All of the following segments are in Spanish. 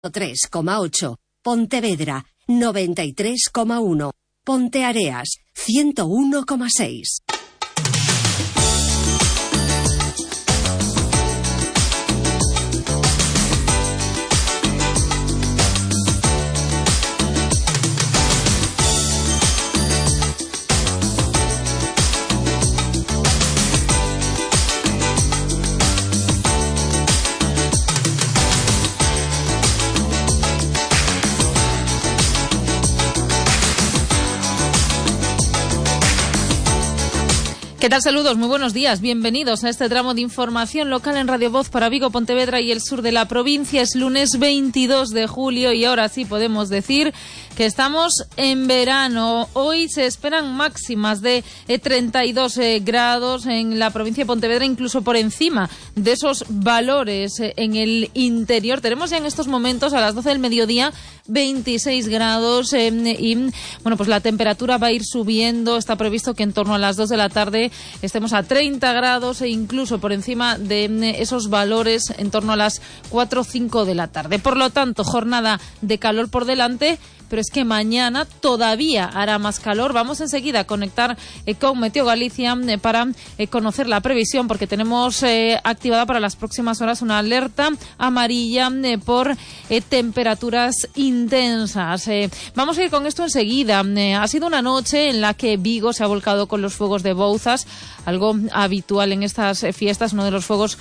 3,8. Pontevedra, 93,1. Ponteareas, 101,6. ¿Qué tal? Saludos, muy buenos días. Bienvenidos a este tramo de información local en Radio Voz para Vigo, Pontevedra y el sur de la provincia. Es lunes 22 de julio y ahora sí podemos decir que estamos en verano. Hoy se esperan máximas de 32 grados en la provincia de Pontevedra, incluso por encima de esos valores en el interior. Tenemos ya en estos momentos, a las 12 del mediodía, 26 grados y bueno, pues la temperatura va a ir subiendo. Está previsto que en torno a las 2 de la tarde estemos a 30 grados e incluso por encima de esos valores en torno a las 4 o 5 de la tarde. Por lo tanto, jornada de calor por delante, pero es que mañana todavía hará más calor. Vamos enseguida a conectar con Meteo Galicia para conocer la previsión, porque tenemos activada para las próximas horas una alerta amarilla por temperaturas intensas. Vamos a ir con esto enseguida. Ha sido una noche en la que Vigo se ha volcado con los fuegos de Bouzas, algo habitual en estas fiestas, uno de los fuegos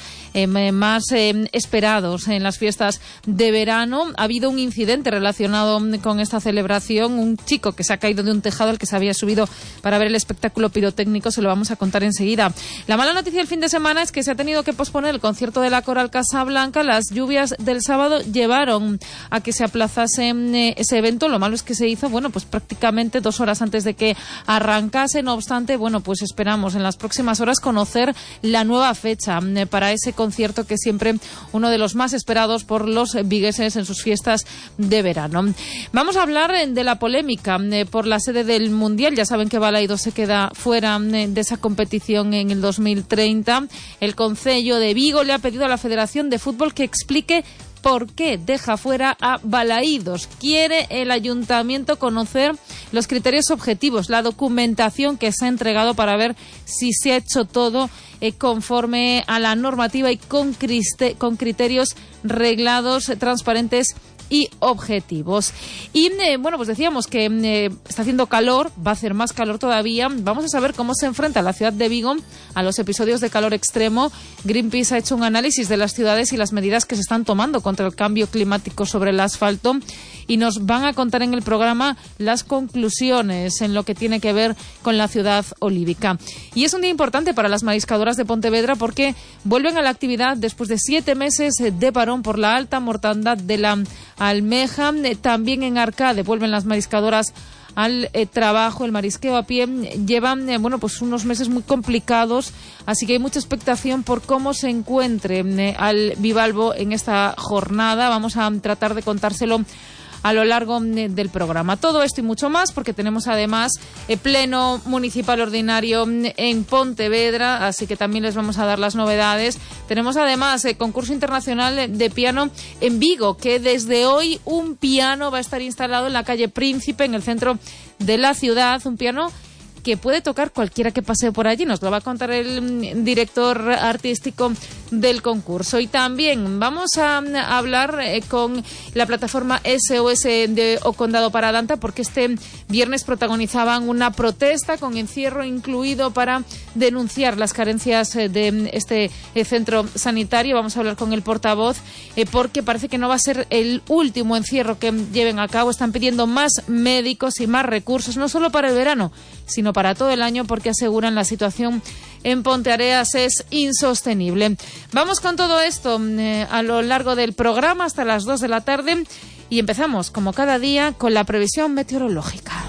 más esperados en las fiestas de verano. Ha habido un incidente relacionado con esta celebración, un chico que se ha caído de un tejado al que se había subido para ver el espectáculo pirotécnico. Se lo vamos a contar enseguida. La mala noticia del fin de semana es que se ha tenido que posponer el concierto de la Coral Casablanca. Las lluvias del sábado llevaron a que se aplazase ese evento. Lo malo es que se hizo, bueno, pues prácticamente 2 horas antes de que arrancase. No obstante, bueno, pues esperamos en las próximas horas conocer la nueva fecha para ese concierto, que es siempre uno de los más esperados por los vigueses en sus fiestas de verano. Vamos a hablar de la polémica por la sede del Mundial. Ya saben que Balaidos se queda fuera de esa competición en el 2030. El Concello de Vigo le ha pedido a la Federación de Fútbol que explique por qué deja fuera a Balaidos. Quiere el ayuntamiento conocer los criterios objetivos, la documentación que se ha entregado para ver si se ha hecho todo conforme a la normativa y con criterios reglados, transparentes y objetivos. Y bueno, pues decíamos que está haciendo calor, va a hacer más calor todavía. Vamos a saber cómo se enfrenta la ciudad de Vigo a los episodios de calor extremo. Greenpeace ha hecho un análisis de las ciudades y las medidas que se están tomando contra el cambio climático sobre el asfalto, y nos van a contar en el programa las conclusiones en lo que tiene que ver con la ciudad olívica. Y es un día importante para las mariscadoras de Pontevedra, porque vuelven a la actividad después de 7 meses de parón por la alta mortandad de la almeja. También en Arcade vuelven las mariscadoras al trabajo. El marisqueo a pie llevan bueno, pues unos meses muy complicados, así que hay mucha expectación por cómo se encuentre al bivalvo en esta jornada. Vamos a tratar de contárselo a lo largo del programa. Todo esto y mucho más, porque tenemos además pleno municipal ordinario en Pontevedra, así que también les vamos a dar las novedades. Tenemos además concurso internacional de piano en Vigo, que desde hoy un piano va a estar instalado en la calle Príncipe, en el centro de la ciudad, un piano que puede tocar cualquiera que pase por allí. Nos lo va a contar el director artístico del concurso. Y también vamos a hablar con la plataforma SOS de O Condado para Danta, porque este viernes protagonizaban una protesta con encierro incluido para denunciar las carencias de este centro sanitario. Vamos a hablar con el portavoz porque parece que no va a ser el último encierro que lleven a cabo. Están pidiendo más médicos y más recursos, no solo para el verano, sino para todo el año, porque aseguran la situación en Ponteareas es insostenible. Vamos con todo esto a lo largo del programa hasta las 2 de la tarde, y empezamos, como cada día, con la previsión meteorológica.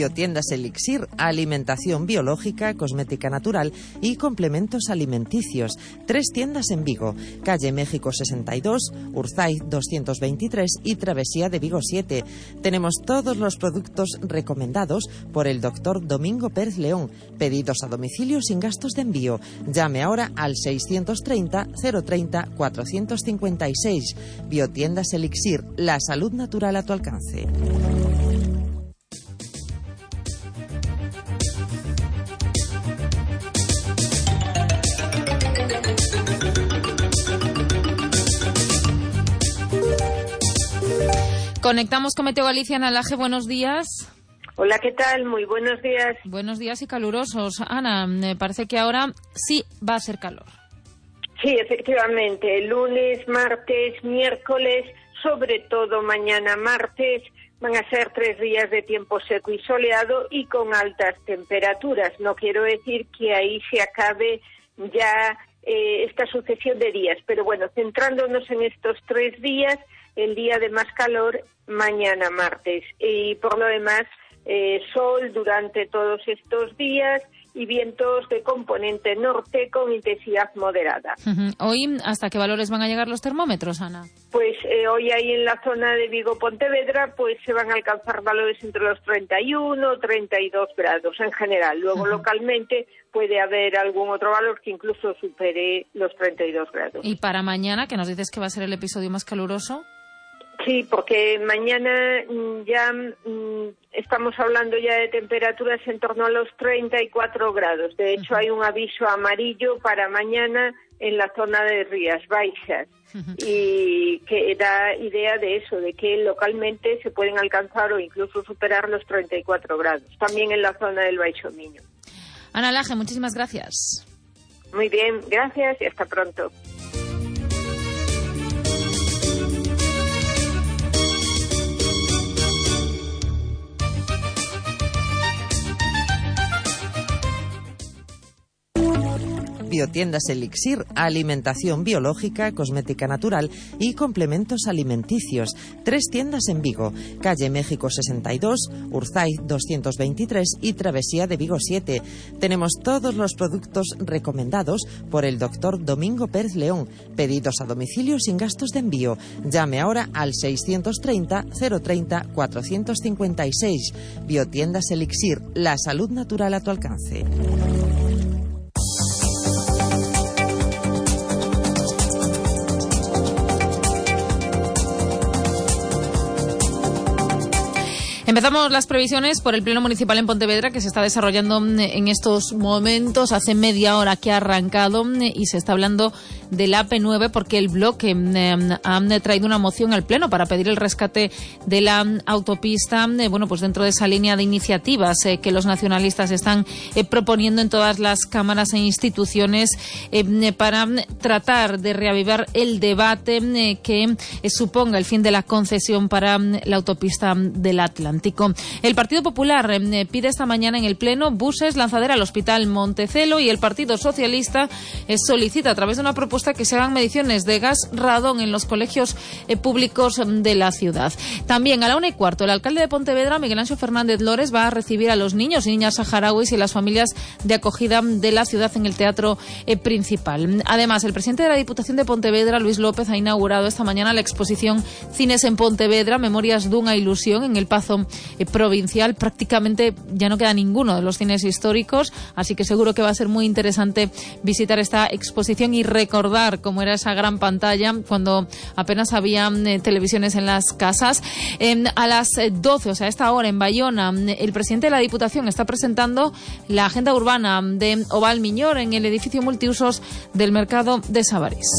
Biotiendas Elixir, alimentación biológica, cosmética natural y complementos alimenticios. 3 tiendas en Vigo, calle México 62, Urzaiz 223 y Travesía de Vigo 7. Tenemos todos los productos recomendados por el doctor Domingo Pérez León. Pedidos a domicilio sin gastos de envío. Llame ahora al 630 030 456. Biotiendas Elixir, la salud natural a tu alcance. Conectamos con Meteo Galicia. Ana Laje, buenos días. Hola, ¿qué tal? Muy buenos días. Buenos días y calurosos. Ana, me parece que ahora sí va a ser calor. Sí, efectivamente. Lunes, martes, miércoles, sobre todo mañana martes, van a ser 3 días de tiempo seco y soleado y con altas temperaturas. No quiero decir que ahí se acabe ya esta sucesión de días, pero bueno, centrándonos en estos 3 días, el día de más calor mañana martes y por lo demás sol durante todos estos días y vientos de componente norte con intensidad moderada. Hoy, ¿hasta qué valores van a llegar los termómetros, Ana? Pues hoy ahí en la zona de Vigo-Pontevedra pues se van a alcanzar valores entre los 31 32 grados en general. Luego localmente puede haber algún otro valor que incluso supere los 32 grados. ¿Y para mañana, que nos dices que va a ser el episodio más caluroso? Sí, porque mañana ya estamos hablando ya de temperaturas en torno a los 34 grados. De hecho, hay un aviso amarillo para mañana en la zona de Rías Baixas y que da idea de eso, de que localmente se pueden alcanzar o incluso superar los 34 grados. También en la zona del Baixo Miño. Ana Laje, muchísimas gracias. Muy bien, gracias y hasta pronto. Biotiendas Elixir, alimentación biológica, cosmética natural y complementos alimenticios. 3 tiendas en Vigo, calle México 62, Urzaiz 223 y Travesía de Vigo 7. Tenemos todos los productos recomendados por el doctor Domingo Pérez León. Pedidos a domicilio sin gastos de envío. Llame ahora al 630 030 456. Biotiendas Elixir, la salud natural a tu alcance. Empezamos las previsiones por el Pleno Municipal en Pontevedra, que se está desarrollando en estos momentos. Hace media hora que ha arrancado y se está hablando del AP9 porque el bloque ha traído una moción al Pleno para pedir el rescate de la autopista, bueno, pues dentro de esa línea de iniciativas que los nacionalistas están proponiendo en todas las cámaras e instituciones para tratar de reavivar el debate que suponga el fin de la concesión para la autopista del Atlántico. El Partido Popular pide esta mañana en el Pleno buses lanzadera al Hospital Montecelo y el Partido Socialista solicita a través de una propuesta que se hagan mediciones de gas radón en los colegios públicos de la ciudad. También a la 1:15 el alcalde de Pontevedra, Miguel Ángel Fernández Lores, va a recibir a los niños y niñas saharauis y las familias de acogida de la ciudad en el teatro principal. Además, el presidente de la Diputación de Pontevedra, Luis López, ha inaugurado esta mañana la exposición Cines en Pontevedra, Memorias dunha ilusión, en el Pazo provincial. Prácticamente ya no queda ninguno de los cines históricos, así que seguro que va a ser muy interesante visitar esta exposición y recordar cómo era esa gran pantalla cuando apenas había televisiones en las casas. A las 12, o sea, a esta hora en Bayona, el presidente de la Diputación está presentando la agenda urbana de Oval Miñor en el edificio multiusos del mercado de Sabarís.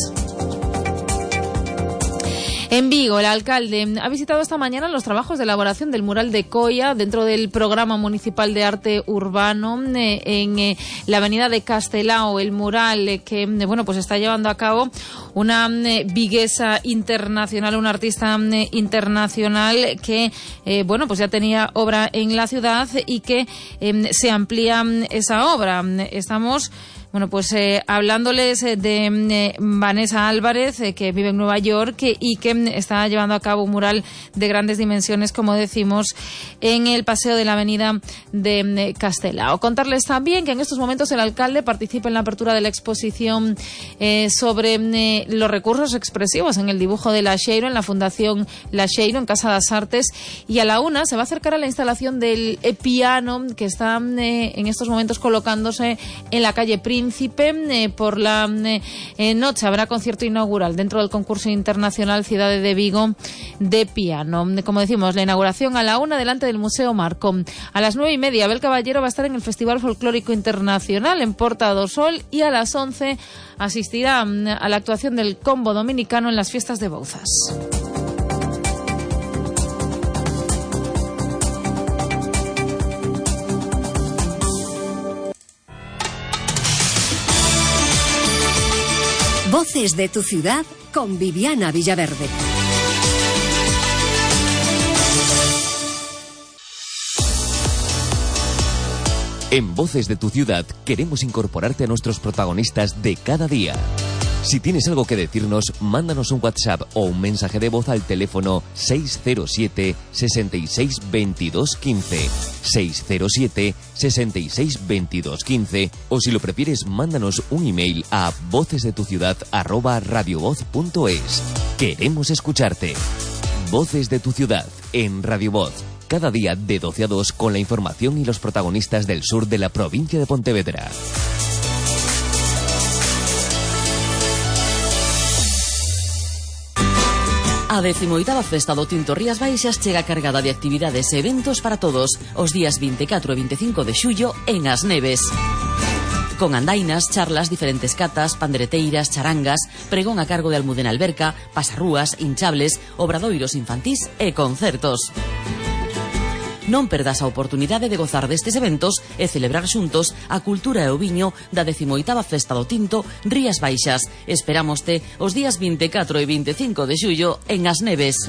En Vigo, el alcalde ha visitado esta mañana los trabajos de elaboración del mural de Coia dentro del programa municipal de arte urbano en la avenida de Castelao. El mural que bueno, pues está llevando a cabo una viguesa internacional, un artista internacional que bueno, pues ya tenía obra en la ciudad y que se amplía esa obra. Estamos Bueno, pues hablándoles de Vanessa Álvarez, que vive en Nueva York y que está llevando a cabo un mural de grandes dimensiones, como decimos, en el paseo de la avenida de Castelao. Contarles también que en estos momentos el alcalde participa en la apertura de la exposición sobre los recursos expresivos en el dibujo de La Xeiro, en la Fundación La Xeiro, en Casa das Artes, y a la 1 se va a acercar a la instalación del piano que está en estos momentos colocándose en la calle Príncipe. Por la noche habrá concierto inaugural dentro del concurso internacional Cidade de Vigo de piano. Como decimos, la inauguración a la 1 delante del Museo Marco. A las 9:30 Abel Caballero va a estar en el Festival Folclórico Internacional en Porta do Sol, y a las 11 asistirá a la actuación del Combo Dominicano en las fiestas de Bouzas. Voces de tu ciudad con Viviana Villaverde. En Voces de tu ciudad queremos incorporarte a nuestros protagonistas de cada día. Si tienes algo que decirnos, mándanos un WhatsApp o un mensaje de voz al teléfono 607 66 22 15, 607 66 22 15, o si lo prefieres, mándanos un email a vocesdetuciudad@radiovoz.es. Queremos escucharte. Voces de tu ciudad en Radio Voz. Cada día de 12 a 2 con la información y los protagonistas del sur de la provincia de Pontevedra. A 18ª Festa do Tinto Rías Baixas chega cargada de actividades e eventos para todos os días 24 e 25 de xullo en As Neves. Con andainas, charlas, diferentes catas, pandereteiras, charangas, pregón a cargo de Almudena Alberca, pasarrúas, hinchables, obradoiros infantís e concertos. Non perdas a oportunidade de gozar destes eventos e celebrar xuntos a cultura e o viño da 18ª Festa do Tinto Rías Baixas. Esperámoste os días 24 e 25 de xullo en As Neves.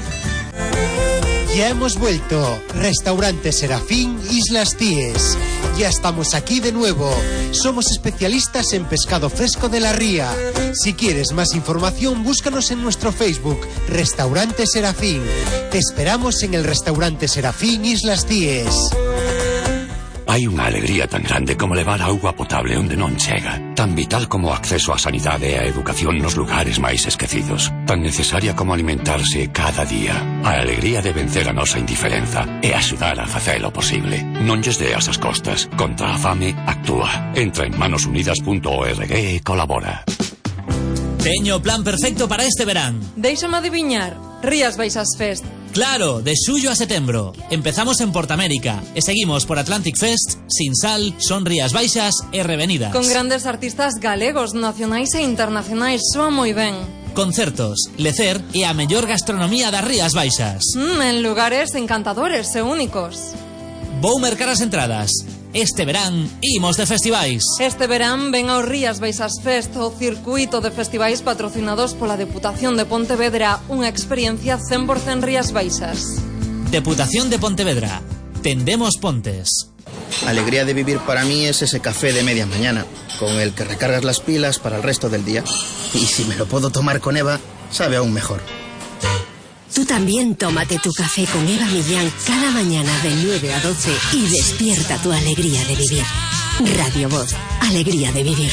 Ya hemos vuelto. Restaurante Serafín Islas Cíes. Ya estamos aquí de nuevo. Somos especialistas en pescado fresco de la ría. Si quieres más información, búscanos en nuestro Facebook, Restaurante Serafín. Te esperamos en el Restaurante Serafín Islas Cíes. Hai unha alegría tan grande como levar auga potable onde non chega, tan vital como o acceso á sanidade e á educación nos lugares máis esquecidos, tan necesaria como alimentarse cada día. A alegría de vencer a nosa indiferenza e axudar a facelo posible. Non lles deas as costas. Contra a fame, actúa. Entra en manosunidas.org e colabora. Teño o plan perfecto para este verán. Déixame adiviñar, Rías Baixas Fest. Claro, de xullo a setembro. Empezamos en Portamérica e seguimos por Atlantic Fest, Sinsal, Son Rías Baixas e Revenidas. Con grandes artistas galegos, nacionais e internacionais, soa moi ben. Concertos, lecer e a mellor gastronomía das Rías Baixas. En lugares encantadores e únicos. Vou mercar as entradas. Este verán imos de festivais. Este verán ven ao Rías Baixas Fest, o circuito de festivais patrocinados pola Deputación de Pontevedra, unha experiencia 100% Rías Baixas. Deputación de Pontevedra. Tendemos pontes. Alegría de vivir para mí es ese café de media mañana, con el que recargas las pilas para el resto del día. Y si me lo puedo tomar con Eva, sabe aún mejor. Tú también tómate tu café con Eva Millán cada mañana de 9 a 12 y despierta tu alegría de vivir. Radio Voz, alegría de vivir.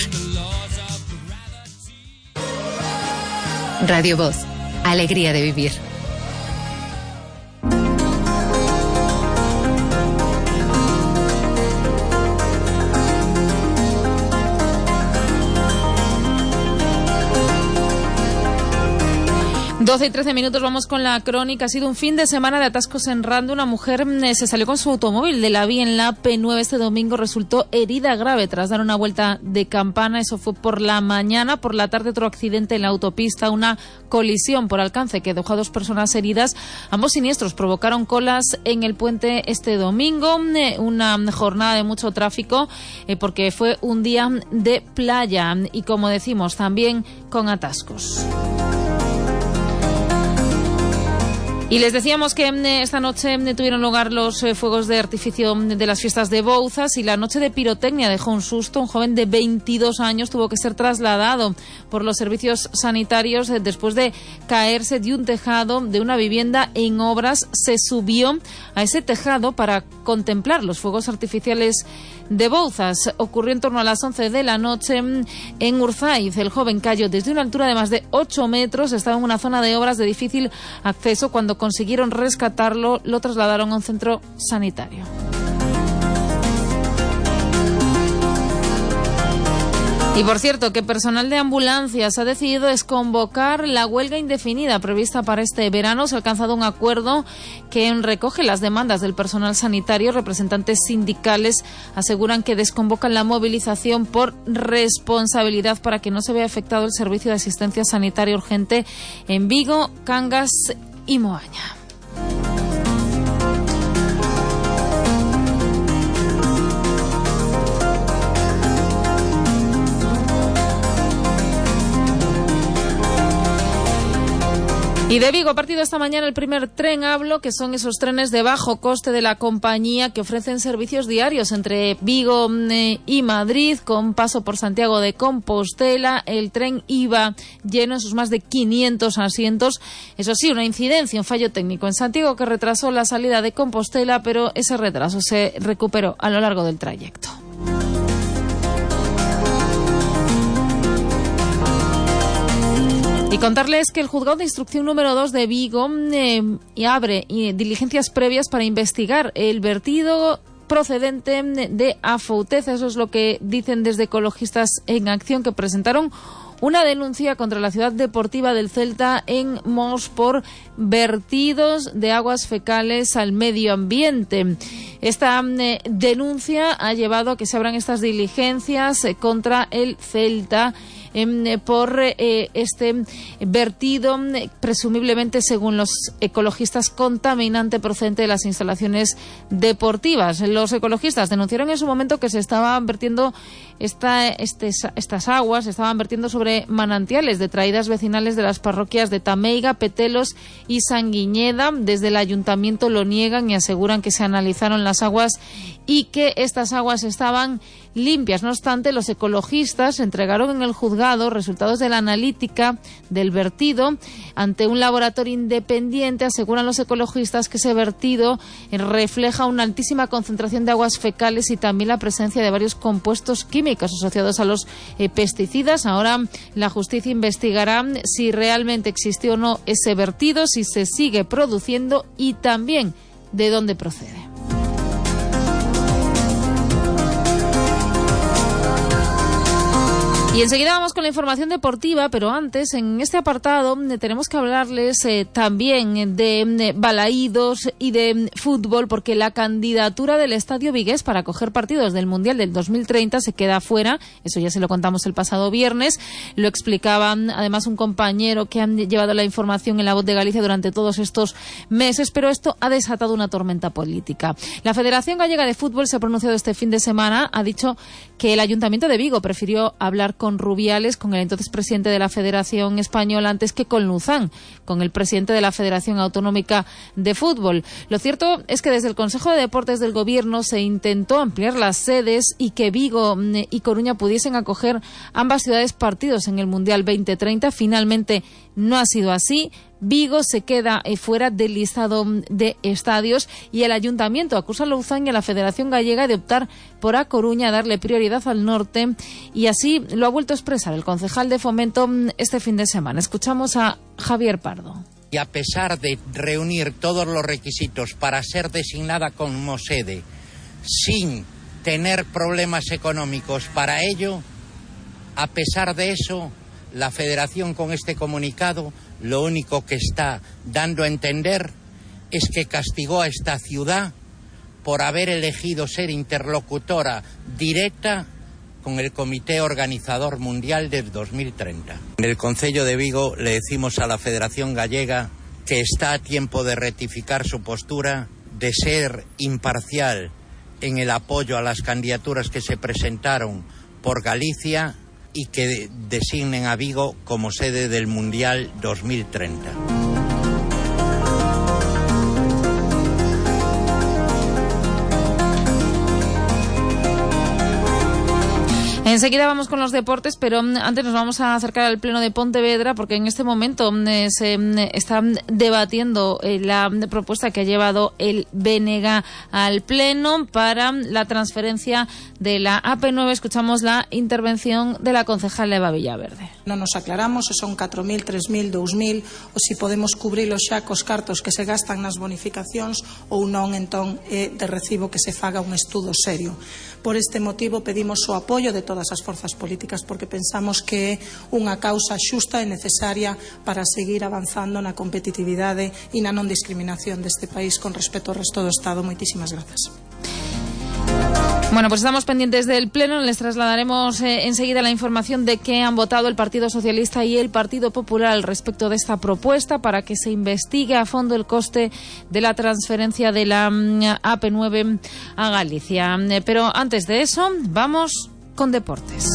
Radio Voz, alegría de vivir. Doce y 13 minutos, vamos con la crónica. Ha sido un fin de semana de atascos en Rando. Una mujer se salió con su automóvil de la vía en la P9 este domingo. Resultó herida grave tras dar una vuelta de campana. Eso fue por la mañana. Por la tarde, otro accidente en la autopista. Una colisión por alcance que dejó a 2 personas heridas. Ambos siniestros provocaron colas en el puente este domingo. Una jornada de mucho tráfico porque fue un día de playa. Y como decimos, también con atascos. Y les decíamos que esta noche tuvieron lugar los fuegos de artificio de las fiestas de Bouzas y la noche de pirotecnia dejó un susto. Un joven de 22 años tuvo que ser trasladado por los servicios sanitarios después de caerse de un tejado de una vivienda en obras. Se subió a ese tejado para contemplar los fuegos artificiales de Bouzas. Ocurrió en torno a las 11 de la noche en Urzaiz. El joven cayó desde una altura de más de 8 metros. Estaba en una zona de obras de difícil acceso. Cuando consiguieron rescatarlo, lo trasladaron a un centro sanitario. Y por cierto, que personal de ambulancias ha decidido convocar la huelga indefinida prevista para este verano. Se ha alcanzado un acuerdo que recoge las demandas del personal sanitario. Representantes sindicales aseguran que desconvocan la movilización por responsabilidad para que no se vea afectado el servicio de asistencia sanitaria urgente en Vigo, Cangas y Moaña. Y de Vigo ha partido esta mañana el primer tren Hablo, que son esos trenes de bajo coste de la compañía que ofrecen servicios diarios entre Vigo y Madrid, con paso por Santiago de Compostela. El tren iba lleno en sus más de 500 asientos. Eso sí, una incidencia, un fallo técnico en Santiago que retrasó la salida de Compostela, pero ese retraso se recuperó a lo largo del trayecto. Y contarles que el Juzgado de Instrucción número 2 de Vigo abre diligencias previas para investigar el vertido procedente de Afouteza. Eso es lo que dicen desde Ecologistas en Acción, que presentaron una denuncia contra la ciudad deportiva del Celta en Mos por vertidos de aguas fecales al medio ambiente. Esta denuncia ha llevado a que se abran estas diligencias contra el Celta por este vertido, presumiblemente, según los ecologistas, contaminante procedente de las instalaciones deportivas. Los ecologistas denunciaron en su momento que se estaban vertiendo estas aguas, se estaban vertiendo sobre manantiales de traídas vecinales de las parroquias de Tameiga, Petelos y Sanguiñeda. Desde el ayuntamiento lo niegan y aseguran que se analizaron las aguas y que estas aguas estaban limpias. No obstante, los ecologistas entregaron en el juzgado resultados de la analítica del vertido ante un laboratorio independiente. Aseguran los ecologistas que ese vertido refleja una altísima concentración de aguas fecales y también la presencia de varios compuestos químicos asociados a los pesticidas. Ahora la justicia investigará si realmente existió o no ese vertido, si se sigue produciendo y también de dónde procede. Y enseguida vamos con la información deportiva, pero antes, en este apartado, tenemos que hablarles también de balaídos y de fútbol, porque la candidatura del Estadio Vigués para acoger partidos del Mundial del 2030 se queda fuera. Eso ya se lo contamos el pasado viernes. Lo explicaba además un compañero que han llevado la información en La Voz de Galicia durante todos estos meses, pero esto ha desatado una tormenta política. La Federación Gallega de Fútbol se ha pronunciado este fin de semana, ha dicho que el Ayuntamiento de Vigo prefirió hablar con Rubiales, con el entonces presidente de la Federación Española, antes que con Luzán, con el presidente de la Federación Autonómica de Fútbol. Lo cierto es que desde el Consejo de Deportes del Gobierno se intentó ampliar las sedes y que Vigo y Coruña pudiesen acoger ambas ciudades partidos en el Mundial 2030. Finalmente no ha sido así. Vigo se queda fuera del listado de estadios y el Ayuntamiento acusa a Louzán y a la Federación Gallega de optar por A Coruña, darle prioridad al norte, y así lo ha vuelto a expresar el concejal de Fomento este fin de semana. Escuchamos a Javier Pardo. Y a pesar de reunir todos los requisitos para ser designada como sede sin tener problemas económicos para ello, a pesar de eso, la Federación con este comunicado lo único que está dando a entender es que castigó a esta ciudad por haber elegido ser interlocutora directa con el Comité Organizador Mundial del 2030. En el Concello de Vigo le decimos a la Federación Gallega que está a tiempo de rectificar su postura, de ser imparcial en el apoyo a las candidaturas que se presentaron por Galicia y que designen a Vigo como sede del Mundial 2030. Enseguida vamos con los deportes, pero antes nos vamos a acercar al Pleno de Pontevedra, porque en este momento se está debatiendo la propuesta que ha llevado el BNG al Pleno para la transferencia de la AP9. Escuchamos la intervención de la concejal Eva Villaverde. Non nos aclaramos se son 4.000, 3.000, 2.000 ou se podemos cubrilos xa cos cartos que se gastan nas bonificacións ou non, entón é de recibo que se faga un estudo serio. Por este motivo pedimos o apoio de todas as forzas políticas porque pensamos que é unha causa xusta e necesaria para seguir avanzando na competitividade e na non discriminación deste país con respecto ao resto do Estado. Moitísimas grazas. Bueno, pues estamos pendientes del Pleno. Les trasladaremos enseguida la información de qué han votado el Partido Socialista y el Partido Popular al respecto de esta propuesta para que se investigue a fondo el coste de la transferencia de la AP9 a Galicia. Pero antes de eso, vamos con deportes.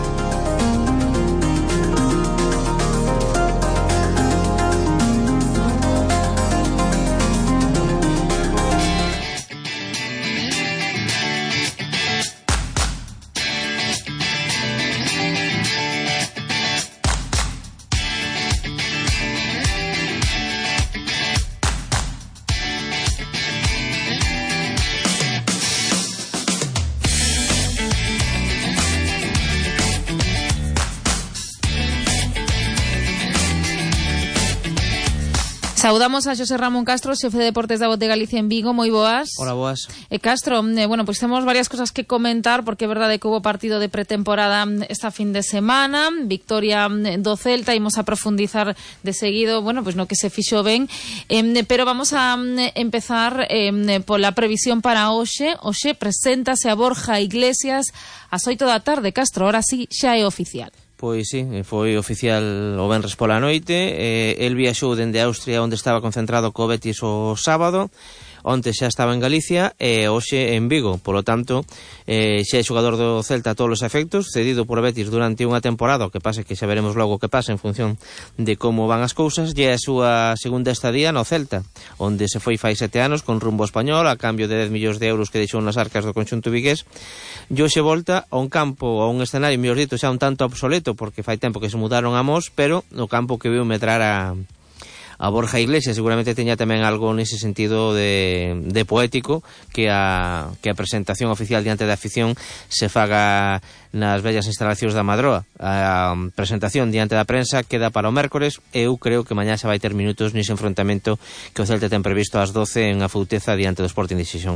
Saudamos a Xosé Ramón Castro, xefe de Deportes da Voz de Galicia en Vigo. Moi boas. Hola, boas. Castro, bueno, pues temos varias cosas que comentar, porque é verdade que hubo partido de pretemporada esta fin de semana, victoria do Celta, imos a profundizar de seguido, bueno, pues no que se fixo ben, pero vamos a empezar pola previsión para hoxe. Hoxe preséntase a Borja Iglesias ás 8 da tarde, Castro, ahora sí xa é oficial. Pois sí, foi oficial o venres pola noite. El viaxou dende Austria, onde estaba concentrado co Betis o sábado. Onte xa estaba en Galicia e hoxe en Vigo. Polo tanto, xa é xogador do Celta a todos os efectos, cedido por Betis durante unha temporada, o que pase que xa veremos logo o que pasa en función de como van as cousas. E a súa segunda estadía no Celta, onde se foi fai 7 anos con rumbo español a cambio de 10 millóns de euros que deixou nas arcas do conxunto vigués. E hoxe volta a un campo, a un escenario, mellor dito, xa un tanto obsoleto, porque fai tempo que se mudaron a Mos, pero no campo que viu medrar a Borja Iglesias. Seguramente teña tamén algo nese sentido de poético que a presentación oficial diante da afición se faga nas bellas instalacións da Madroa. A presentación diante da prensa queda para o mércores e eu creo que mañá xa vai ter minutos nese enfrontamento que o Celta ten previsto ás 12 en Afouteza diante do Sporting de Xixón.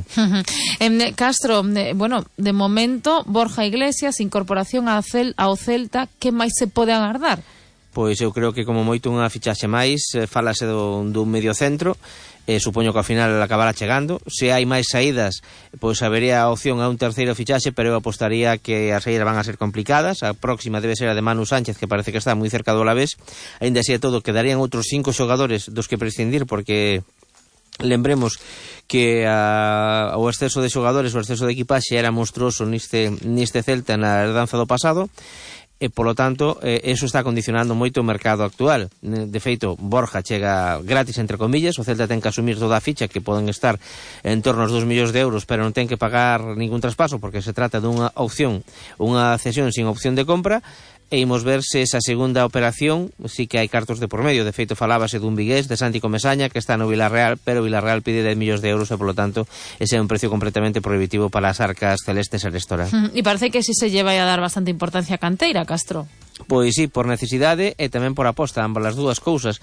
Castro, bueno, de momento Borja Iglesias, incorporación ao Celta, que máis se pode agardar? Pois eu creo que como moito unha fichaxe máis, falase dun medio centro, supoño que ao final acabará chegando. Se hai máis saídas, pois habería a opción a un terceiro fichaxe, pero eu apostaría que as saídas van a ser complicadas. A próxima debe ser a de Manu Sánchez, que parece que está moi cerca do Alavés. Aínda así de todo, quedarían outros 5 xogadores dos que prescindir, porque lembremos que o exceso de xogadores, o exceso de equipaxe era monstruoso neste Celta na herdanza do pasado. E, polo tanto, eso está condicionando moito o mercado actual. De feito, Borja chega gratis, entre comillas. O Celta ten que asumir toda a ficha, que poden estar en torno aos 2 millóns de euros, pero non ten que pagar ningún traspaso, porque se trata dunha opción, unha cesión sin opción de compra. E imos ver se esa segunda operación sí que hai cartos de por medio. De feito, falábase dun vigués, de Santi Comesaña, que está no Villarreal, pero Villarreal pide 10 millóns de euros e, polo tanto, ese é un precio completamente prohibitivo para as arcas celestes e restaurar. E parece que si se lleva a dar bastante importancia a canteira, Castro. Pois sí, por necesidade e tamén por aposta, ambas as dúas cousas.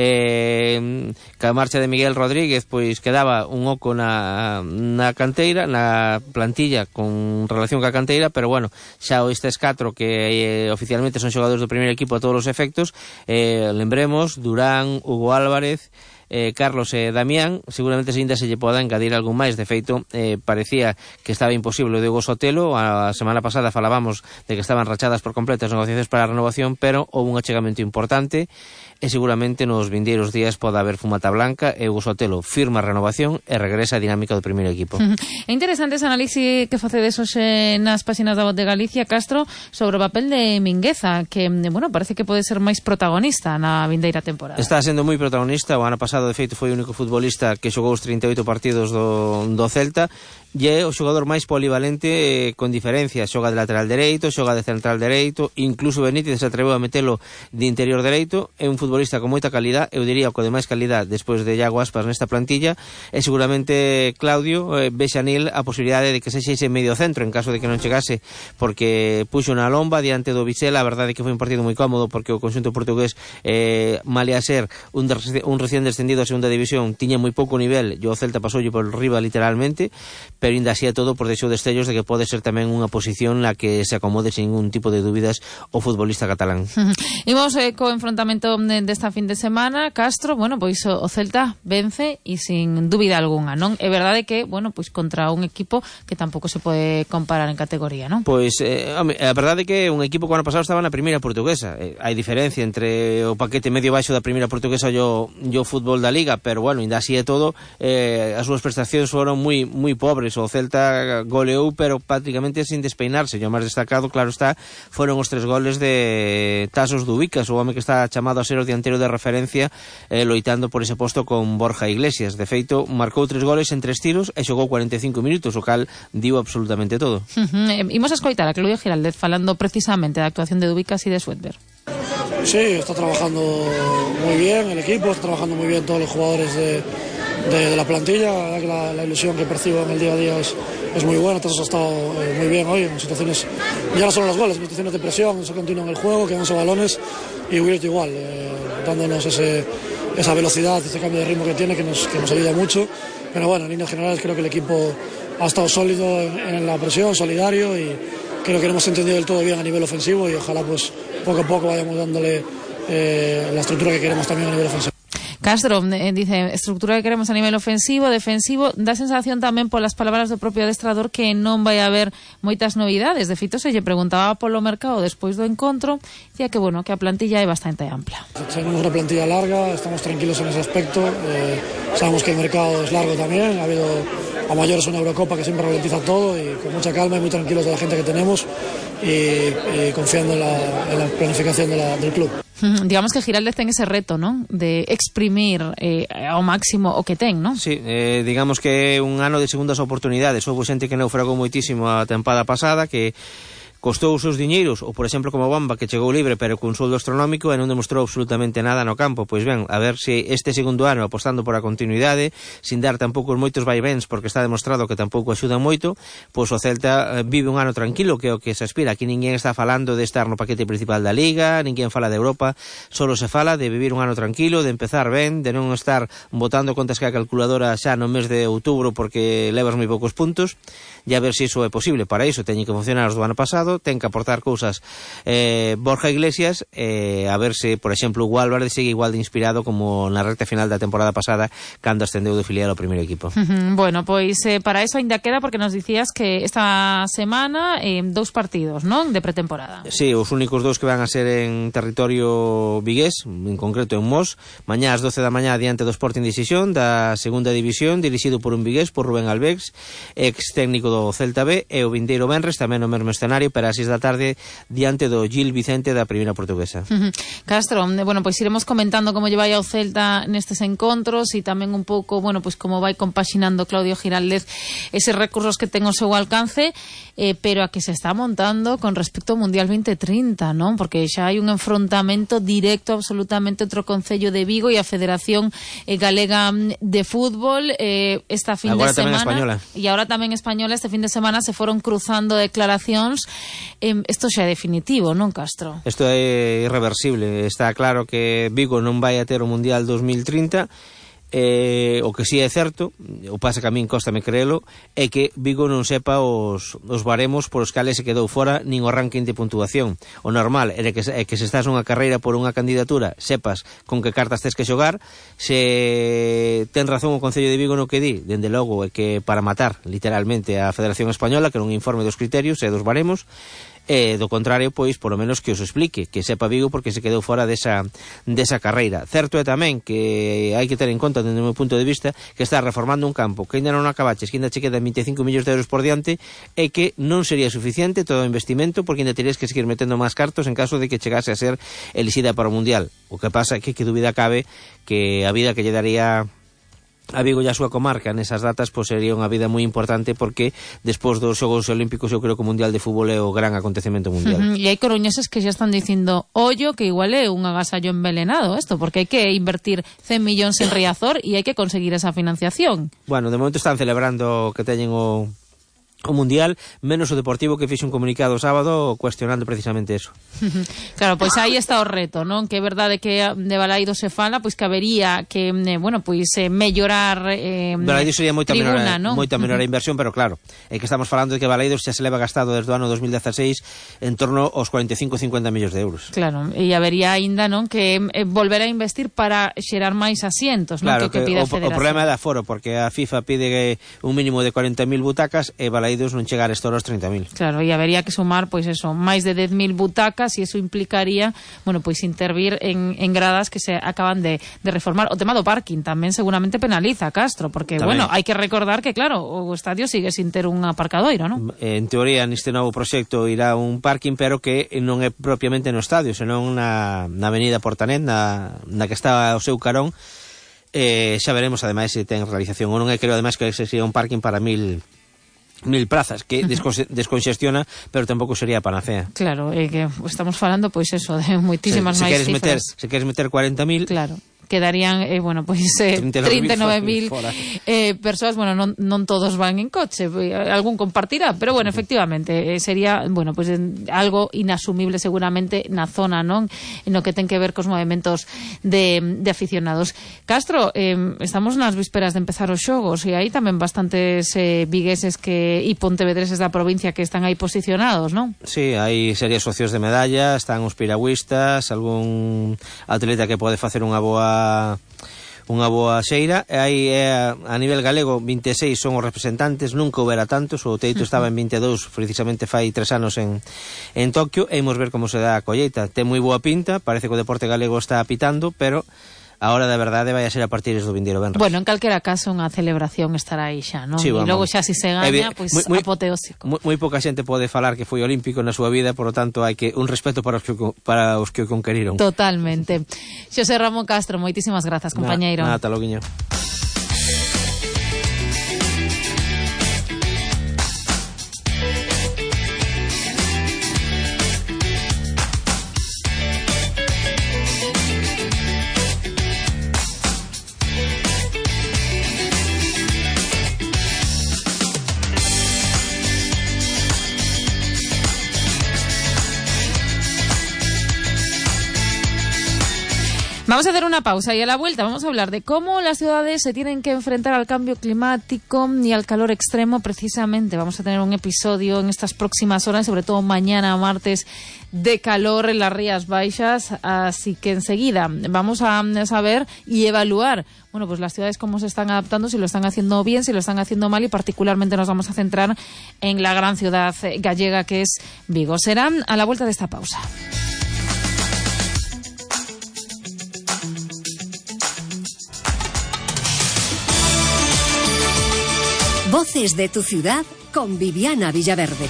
Ca marcha de Miguel Rodríguez, pois quedaba un oco na canteira, na plantilla con relación ca canteira, pero bueno, xa estes 4 que oficialmente son xogadores do primeiro equipo a todos os efectos, lembremos, Durán, Hugo Álvarez, Carlos e Damián, seguramente ainda se lle poda engadir algún máis. De feito, parecía que estaba imposible o de Hugo Sotelo. A semana pasada falábamos de que estaban rachadas por completo as negociacións para a renovación, pero houve un achegamento importante e seguramente nos vindeiros días poda haber fumata blanca e Hugo Sotelo firma a renovación e regresa a dinámica do primeiro equipo. É interesante ese análisis que facedes hoxe nas páxinas da Voz de Galicia, Castro, sobre o papel de Mingueza, que, bueno, parece que pode ser máis protagonista na vindeira temporada. Está sendo moi protagonista. O ano pasado pasado, de feito, foi o único futbolista que xogou os 38 partidos do Celta, e é o xogador máis polivalente con diferencia. Xoga de lateral dereito, xoga de central dereito, incluso Benítez se atreveu a metelo de interior dereito. É un futbolista con moita calidad, eu diría o co de máis calidad despois de Iago Aspas nesta plantilla, e seguramente Claudio vexa nil a posibilidade de que sexa ese medio centro en caso de que non chegase, porque puxo na lomba diante do Vizela. A verdade é que foi un partido moi cómodo, porque o conxunto portugués, malia ser un recién descendido a segunda división, tiña moi pouco nivel, e o Celta pasoulle por riba literalmente, pero ainda así a todo por deixou destellos de que pode ser tamén unha posición na que se acomode sin ningún tipo de dúbidas o futbolista catalán. Imos co enfrontamento desta fin de semana. Castro, bueno, pois o Celta vence e sin dúbida algunha, non? É verdade que, bueno, pois contra un equipo que tampouco se pode comparar en categoría, non? Pois, a verdade é que un equipo que o ano pasado estaba na primeira portuguesa. Hai diferencia entre o paquete medio baixo da primeira portuguesa e o fútbol da Liga, pero bueno, ainda así é todo, as súas prestacións foron moi pobres. O Celta goleou, pero prácticamente sin despeinarse. E o máis destacado, claro está, foron os 3 goles de Tasos Dubicas, o home que está chamado a ser o dianteiro de referencia, loitando por ese posto con Borja Iglesias. De feito, marcou 3 goles en 3 tiros e xogou 45 minutos, o cal diu absolutamente todo. Imos a escoitar a Claudio Giraldez falando precisamente da actuación de Dubicas y de Sweetberg. Sí, está trabajando muy bien el equipo, está trabajando muy bien todos los jugadores de la plantilla. La ilusión que percibo en el día a día es muy buena. Todos ha estado muy bien hoy en situaciones, ya no solo los goles, en situaciones de presión, se continúa en el juego, quedándose balones, y Wirt igual, dándonos esa velocidad, ese cambio de ritmo que tiene, que nos ayuda mucho. Pero bueno, en líneas generales creo que el equipo ha estado sólido en la presión, solidario, y creo que lo hemos entendido del todo bien a nivel ofensivo, y ojalá pues poco a poco vayamos dándole la estructura que queremos también a nivel ofensivo. Castro dice, estructura que queremos a nivel ofensivo, defensivo. Dá sensación tamén polas palabras do propio adestrador que non vai haber moitas novidades. De feito, se lle preguntaba polo mercado despois do encontro, dicía que, bueno, que a plantilla é bastante ampla. Tenemos una plantilla larga, estamos tranquilos en ese aspecto. Sabemos que el mercado es largo también. Ha habido a mayores una Eurocopa que siempre ralentiza todo, y con mucha calma y muy tranquilos de la gente que tenemos, y confiando en la planificación del club. Digamos que Giraldez ten ese reto, non? De exprimir ao máximo o que ten, non? Sí, digamos que é un ano de segundas oportunidades. Houve xente que naufragou moitísimo a tempada pasada, que costou os seus diñeiros, ou por exemplo como Bamba, que chegou libre pero cun soldo astronómico e non demostrou absolutamente nada no campo. Pois ben, a ver se este segundo ano, apostando por a continuidade, sin dar tampouco moitos vaivens, porque está demostrado que tampouco axuda moito, pois o Celta vive un ano tranquilo, que é o que se aspira. Aquí ninguén está falando de estar no paquete principal da Liga, ninguén fala de Europa, solo se fala de vivir un ano tranquilo, de empezar ben, de non estar botando contas que a calculadora xa no mes de outubro porque levas moi poucos puntos, e a ver se iso é posible. Para iso teñen que funcionar os do ano pasado, ten que aportar cousas Borja Iglesias, a ver se, por exemplo, o Álvarez sigue igual de inspirado como na recta final da temporada pasada, cando ascendeu do filial ao primeiro equipo. Bueno, pois para eso ainda queda, porque nos dicías que esta semana 2 partidos, non? De pretemporada. Sí, os únicos 2 que van a ser en territorio vigués, en concreto en Mos. Mañá ás 12 da mañá diante do Sporting de Xixón, da segunda división, dirixido por un vigués, por Rubén Albex, ex técnico do Celta B, e o vindeiro venres tamén no mesmo escenario, pero a 6 da tarde diante do Gil Vicente da primeira portuguesa. Castro, bueno, pois iremos comentando como lle vai ao Celta nestes encontros, e tamén un pouco, bueno, pois como vai compaxinando Claudio Giraldez eses recursos que ten ao seu alcance, pero a que se está montando con respecto ao Mundial 2030, non? Porque xa hai un enfrontamento directo absolutamente entre o Concello de Vigo e a Federación Galega de Fútbol esta fin agora de semana. Española. E agora tamén española. Este fin de semana se foron cruzando declaracións. Isto xa é definitivo, non, Castro? Isto é irreversible. Está claro que Vigo non vai a ter o Mundial 2030. O que si é certo, o pasa que a min cóstame creelo, é que Vigo non sepa os baremos por os cales se quedou fora, nin o ranking de puntuación. O normal é que se estás nunha carreira por unha candidatura, sepas con que cartas tes que xogar. Se ten razón o Concello de Vigo no que di, dende logo, é que para matar literalmente a Federación Española, que non informe dos criterios e dos baremos, do contrario, pois, polo menos que os explique, que sepa Vigo porque se quedou fora desa carreira. Certo é tamén que hai que ter en conta, dende o meu punto de vista, que está reformando un campo que ainda non acabaches, que ainda che quedan 25 millóns de euros por diante, e que non sería suficiente todo o investimento, porque ainda terías que seguir metendo máis cartos en caso de que chegase a ser elixida para o Mundial. O que pasa é que dúbida cabe que a vida que lle daría a Vigo e a súa comarca nesas datas pois sería unha vida moi importante, porque despois dos Xogos Olímpicos eu creo que o Mundial de Fútbol é o gran acontecemento mundial. E hai coruñeses que xa están dicindo, ollo, que igual é un agasallo envenenado isto, porque hai que invertir 100 millóns en Riazor e hai que conseguir esa financiación. Bueno, de momento están celebrando que teñen o Mundial, menos o Deportivo, que fixe un comunicado o sábado cuestionando precisamente eso. Claro, pois aí está o reto, non? Que é verdade que de Balaidos se fala, pois que habería que, bueno, pois mellorar Balaidos sería moita tribuna, menor, moita menor a inversión, pero claro, é que estamos falando de que Balaidos xa se leva gastado desde o ano 2016 en torno aos 45-50 millóns de euros. Claro, e habería aínda, non, que volver a investir para xerar máis asientos, non? Claro, que pide a Federación. O problema é de aforo, porque a FIFA pide un mínimo de 40.000 butacas e Balaidos non chegar estos aos 30.000. Claro, e habería que sumar, pois eso, máis de 10.000 butacas, e iso implicaría, bueno, pois intervir en gradas que se acaban de reformar. O tema do parking tamén seguramente penaliza, Castro, porque, tamén, bueno, hai que recordar que, claro, o estadio sigue sin ter un aparcadoiro, non? En teoría, neste novo proxecto irá un parking, pero que non é propiamente no estadio, senón na avenida Portanet, na que está o seu carón. Xa veremos, ademais, se ten realización ou non. Creo, ademais, que sería un parking para 1.000 plazas, que desconxestiona, pero tampouco sería panacea. Claro, que estamos falando, pois eso, de moitísimas máis cifras. Se queres meter 40.000... Claro. Quedarían, bueno, pois 39.000 persoas, bueno, non todos van en coche, algún compartirá, pero bueno, efectivamente, sería, bueno, pois algo inasumible seguramente na zona, non? No que ten que ver cos movementos de aficionados. Castro, estamos nas vísperas de empezar os xogos e hai tamén bastantes vigueses e pontevedreses da provincia que están aí posicionados, non? Sí, hai serias socios de medalla, están os piragüistas, algún atleta que pode facer unha boa xeira. Hai a nivel galego 26 son os representantes, nunca houbera tantos, o Teito estaba en 22 precisamente fai 3 anos en Tokio, e imos ver como se dá a colleita. Ten moi boa pinta, parece que o deporte galego está apitando, pero a hora da verdade vai a ser a partir do vindeiro venres. Bueno, en calquera caso unha celebración estará aí xa, non? Sí, e logo xa si se gaña, pois apoteósico. Moi pouca xente pode falar que foi olímpico na súa vida, por lo tanto hai que un respeto para os que o conqueriron. Totalmente. Xosé Ramón Castro, moitísimas grazas, compañeiro. Nada, loguiño. Vamos a hacer una pausa y a la vuelta vamos a hablar de cómo las ciudades se tienen que enfrentar al cambio climático y al calor extremo. Precisamente vamos a tener un episodio en estas próximas horas, sobre todo mañana martes, de calor en las Rías Baixas, así que enseguida vamos a saber y evaluar, bueno, pues las ciudades cómo se están adaptando, si lo están haciendo bien, si lo están haciendo mal, y particularmente nos vamos a centrar en la gran ciudad gallega que es Vigo. Será a la vuelta de esta pausa. Voces de tu ciudad con Viviana Villaverde.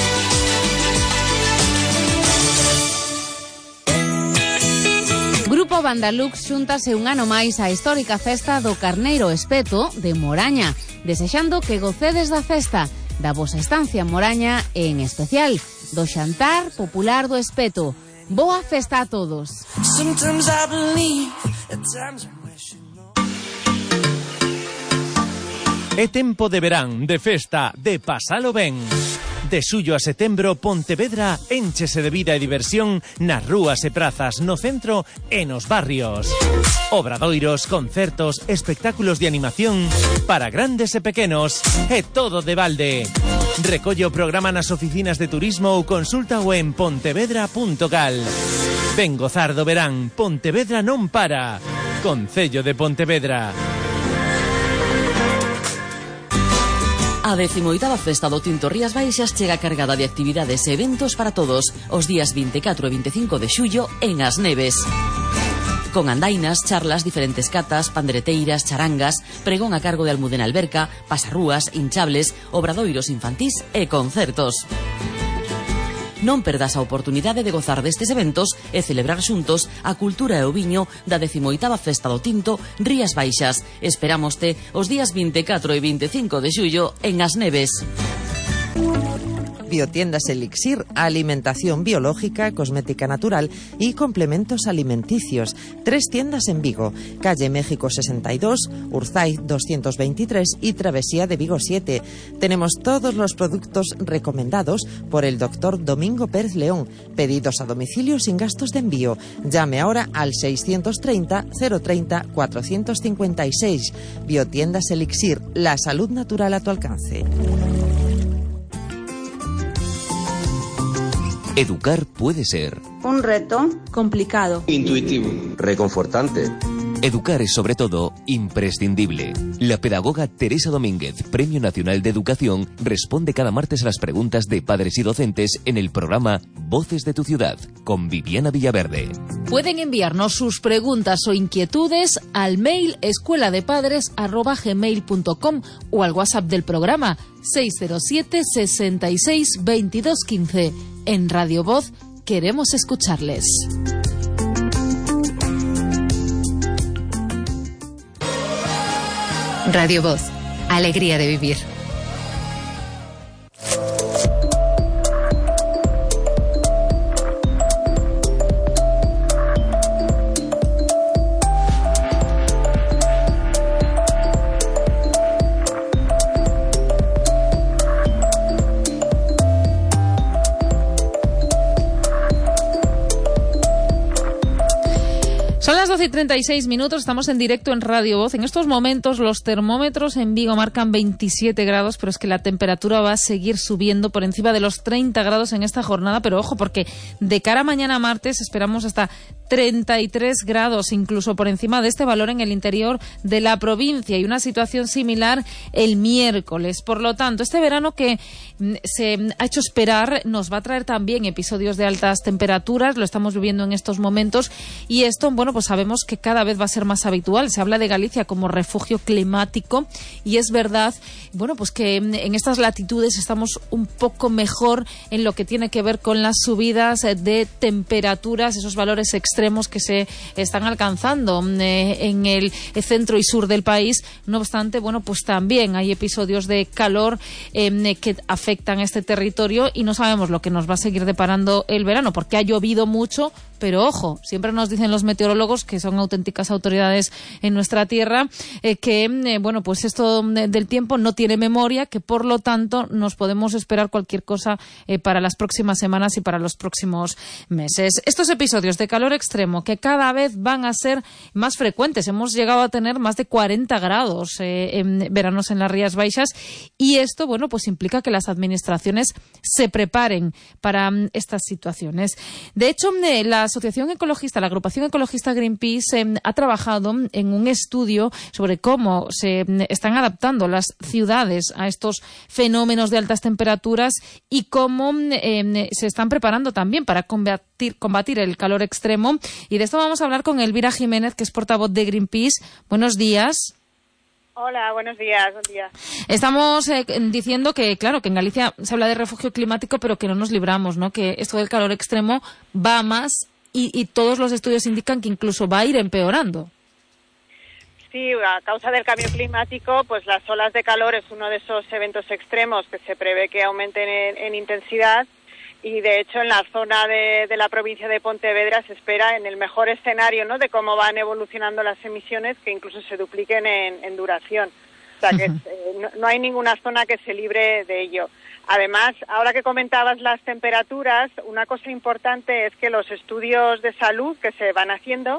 Grupo Bandalux xúntase un ano máis á histórica festa do Carneiro Espeto de Moraña, desexando que gocedes da festa, da vosa estancia en Moraña e, en especial, do xantar popular do Espeto. Boa festa a todos. É tempo de verán, de festa, de pasalo ben. De xullo a setembro, Pontevedra énchese de vida e diversión nas rúas e prazas, no centro e nos barrios. Obradoiros, concertos, espectáculos de animación para grandes e pequenos, e todo de balde. Recolle o programa nas oficinas de turismo ou consúltao en pontevedra.gal. Ven gozar do verán, Pontevedra non para. Concello de Pontevedra. A 18ª Festa do Tinto Rías Baixas chega cargada de actividades e eventos para todos os días 24 e 25 de xullo en As Neves. Con andainas, charlas, diferentes catas, pandereteiras, charangas, pregón a cargo de Almudena Alberca, pasarrúas, hinchables, obradoiros infantís e concertos. Non perdas a oportunidade de gozar destes eventos e celebrar xuntos a cultura e o viño da 18ª Festa do Tinto Rías Baixas. Esperámoste os días 24 e 25 de xullo en As Neves. Biotiendas Elixir, alimentación biológica, cosmética natural y complementos alimenticios. 3 tiendas en Vigo, calle México 62, Urzaiz 223 y Travesía de Vigo 7. Tenemos todos los productos recomendados por el doctor Domingo Pérez León. Pedidos a domicilio sin gastos de envío. Llame ahora al 630 030 456. Biotiendas Elixir, la salud natural a tu alcance. Educar puede ser un reto complicado, intuitivo, reconfortante. Educar es sobre todo imprescindible. La pedagoga Teresa Domínguez, Premio Nacional de Educación, responde cada martes a las preguntas de padres y docentes en el programa Voces de tu Ciudad, con Viviana Villaverde. Pueden enviarnos sus preguntas o inquietudes al mail escueladepadres@gmail.com o al WhatsApp del programa 607 66 22 15. En Radio Voz queremos escucharles. Radio Voz, alegría de vivir. Son las 12:36, estamos en directo en Radio Voz. En estos momentos los termómetros en Vigo marcan 27 grados, pero es que la temperatura va a seguir subiendo por encima de los 30 grados en esta jornada. Pero ojo, porque de cara a mañana martes esperamos hasta 33 grados, incluso por encima de este valor en el interior de la provincia, y una situación similar el miércoles. Por lo tanto, este verano que se ha hecho esperar nos va a traer también episodios de altas temperaturas, lo estamos viviendo en estos momentos, y esto, bueno, pues sabemos que cada vez va a ser más habitual. Se habla de Galicia como refugio climático y es verdad, bueno, pues que en estas latitudes estamos un poco mejor en lo que tiene que ver con las subidas de temperaturas, esos valores extremos que se están alcanzando en el centro y sur del país. No obstante, bueno, pues también hay episodios de calor que afectan a este territorio y no sabemos lo que nos va a seguir deparando el verano, porque ha llovido mucho. Pero ojo, siempre nos dicen los meteorólogos, que son auténticas autoridades en nuestra tierra, que bueno, pues esto del tiempo no tiene memoria, que por lo tanto nos podemos esperar cualquier cosa para las próximas semanas y para los próximos meses. Estos episodios de calor extremo que cada vez van a ser más frecuentes. Hemos llegado a tener más de 40 grados en veranos en las Rías Baixas, y esto, bueno, pues implica que las administraciones se preparen para estas situaciones. De hecho, la asociación ecologista, la agrupación ecologista Greenpeace, ha trabajado en un estudio sobre cómo se están adaptando las ciudades a estos fenómenos de altas temperaturas y cómo se están preparando también para combatir el calor extremo. Y de esto vamos a hablar con Elvira Jiménez, que es portavoz de Greenpeace. Buenos días. Hola, buenos días, buen día. Estamos diciendo que, claro, que en Galicia se habla de refugio climático, pero que no nos libramos, ¿no? Que esto del calor extremo va más y todos los estudios indican que incluso va a ir empeorando. Sí, a causa del cambio climático, pues las olas de calor es uno de esos eventos extremos que se prevé que aumenten en intensidad, y de hecho en la zona de la provincia de Pontevedra se espera, en el mejor escenario, ¿no?, de cómo van evolucionando las emisiones, que incluso se dupliquen en duración. O sea que no hay ninguna zona que se libre de ello. Además, ahora que comentabas las temperaturas, una cosa importante es que los estudios de salud que se van haciendo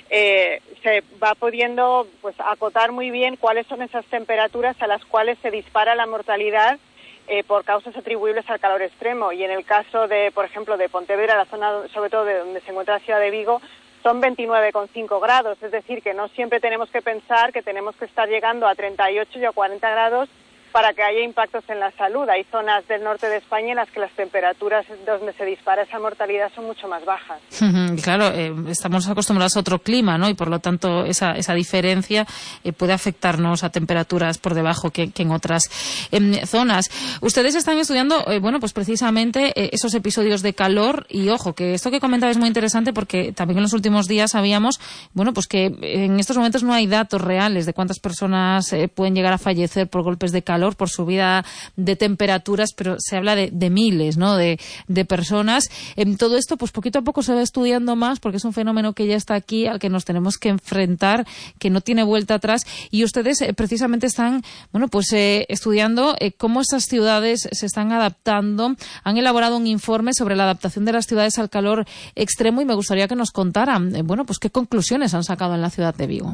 se va pudiendo, pues, acotar muy bien cuáles son esas temperaturas a las cuales se dispara la mortalidad por causas atribuibles al calor extremo. Y en el caso de, por ejemplo, de Pontevedra, la zona sobre todo de donde se encuentra la ciudad de Vigo, son 29,5 grados. Es decir, que no siempre tenemos que pensar que tenemos que estar llegando a 38 y a 40 grados para que haya impactos en la salud. Hay zonas del norte de España en las que las temperaturas donde se dispara esa mortalidad son mucho más bajas. Claro, estamos acostumbrados a otro clima, ¿no? Y por lo tanto esa diferencia puede afectarnos a temperaturas por debajo que en otras zonas. Ustedes están estudiando, pues precisamente esos episodios de calor y ojo, que esto que comentaba es muy interesante porque también en los últimos días sabíamos, pues que en estos momentos no hay datos reales de cuántas personas pueden llegar a fallecer por golpes de calor, por subida de temperaturas, pero se habla de miles, ¿no? de personas. Todo esto, pues poquito a poco se va estudiando más porque es un fenómeno que ya está aquí, al que nos tenemos que enfrentar, que no tiene vuelta atrás. Y ustedes precisamente están, estudiando cómo estas ciudades se están adaptando. Han elaborado un informe sobre la adaptación de las ciudades al calor extremo y me gustaría que nos contaran, qué conclusiones han sacado en la ciudad de Vigo.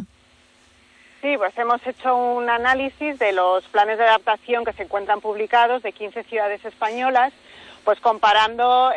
Sí, pues hemos hecho un análisis de los planes de adaptación que se encuentran publicados de 15 ciudades españolas, pues comparando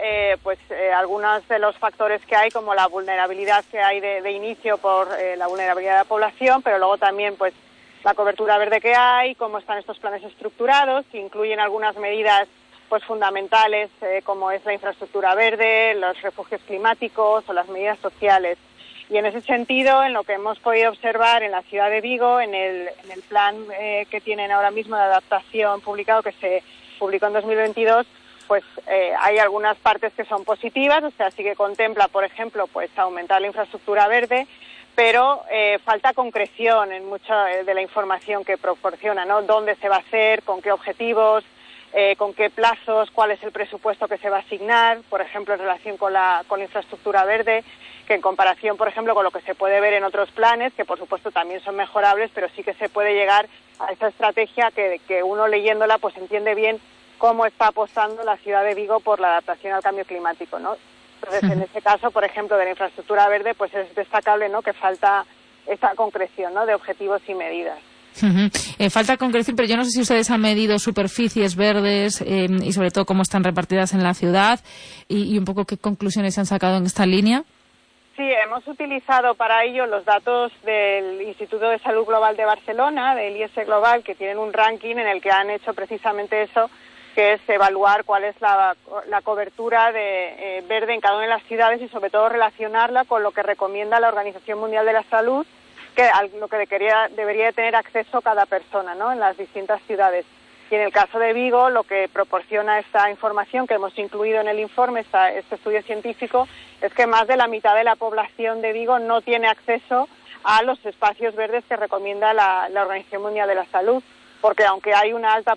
algunos de los factores que hay, como la vulnerabilidad que hay de inicio por la vulnerabilidad de la población, pero luego también pues la cobertura verde que hay, cómo están estos planes estructurados, que incluyen algunas medidas pues fundamentales como es la infraestructura verde, los refugios climáticos o las medidas sociales. Y en ese sentido, en lo que hemos podido observar en la ciudad de Vigo, en el plan que tienen ahora mismo de adaptación publicado, que se publicó en 2022, pues hay algunas partes que son positivas, o sea, sí que contempla, por ejemplo, pues aumentar la infraestructura verde, pero falta concreción en mucha de la información que proporciona, ¿no? ¿Dónde se va a hacer? ¿Con qué objetivos? ¿Con qué plazos? ¿Cuál es el presupuesto que se va a asignar? Por ejemplo, en relación con la infraestructura verde, que en comparación, por ejemplo, con lo que se puede ver en otros planes, que por supuesto también son mejorables, pero sí que se puede llegar a esa estrategia que uno leyéndola pues entiende bien cómo está apostando la ciudad de Vigo por la adaptación al cambio climático, ¿no? Entonces, en este caso, por ejemplo, de la infraestructura verde, pues es destacable, ¿no?, que falta esa concreción, ¿no?, de objetivos y medidas. Falta concreción, pero yo no sé si ustedes han medido superficies verdes y sobre todo cómo están repartidas en la ciudad y un poco qué conclusiones se han sacado en esta línea. Sí, hemos utilizado para ello los datos del Instituto de Salud Global de Barcelona, del IS Global, que tienen un ranking en el que han hecho precisamente eso, que es evaluar cuál es la cobertura de verde en cada una de las ciudades y sobre todo relacionarla con lo que recomienda la Organización Mundial de la Salud, que lo que debería de tener acceso cada persona, ¿no?, en las distintas ciudades. Y en el caso de Vigo, lo que proporciona esta información que hemos incluido en el informe, este estudio científico, es que más de la mitad de la población de Vigo no tiene acceso a los espacios verdes que recomienda la Organización Mundial de la Salud, porque aunque hay un alto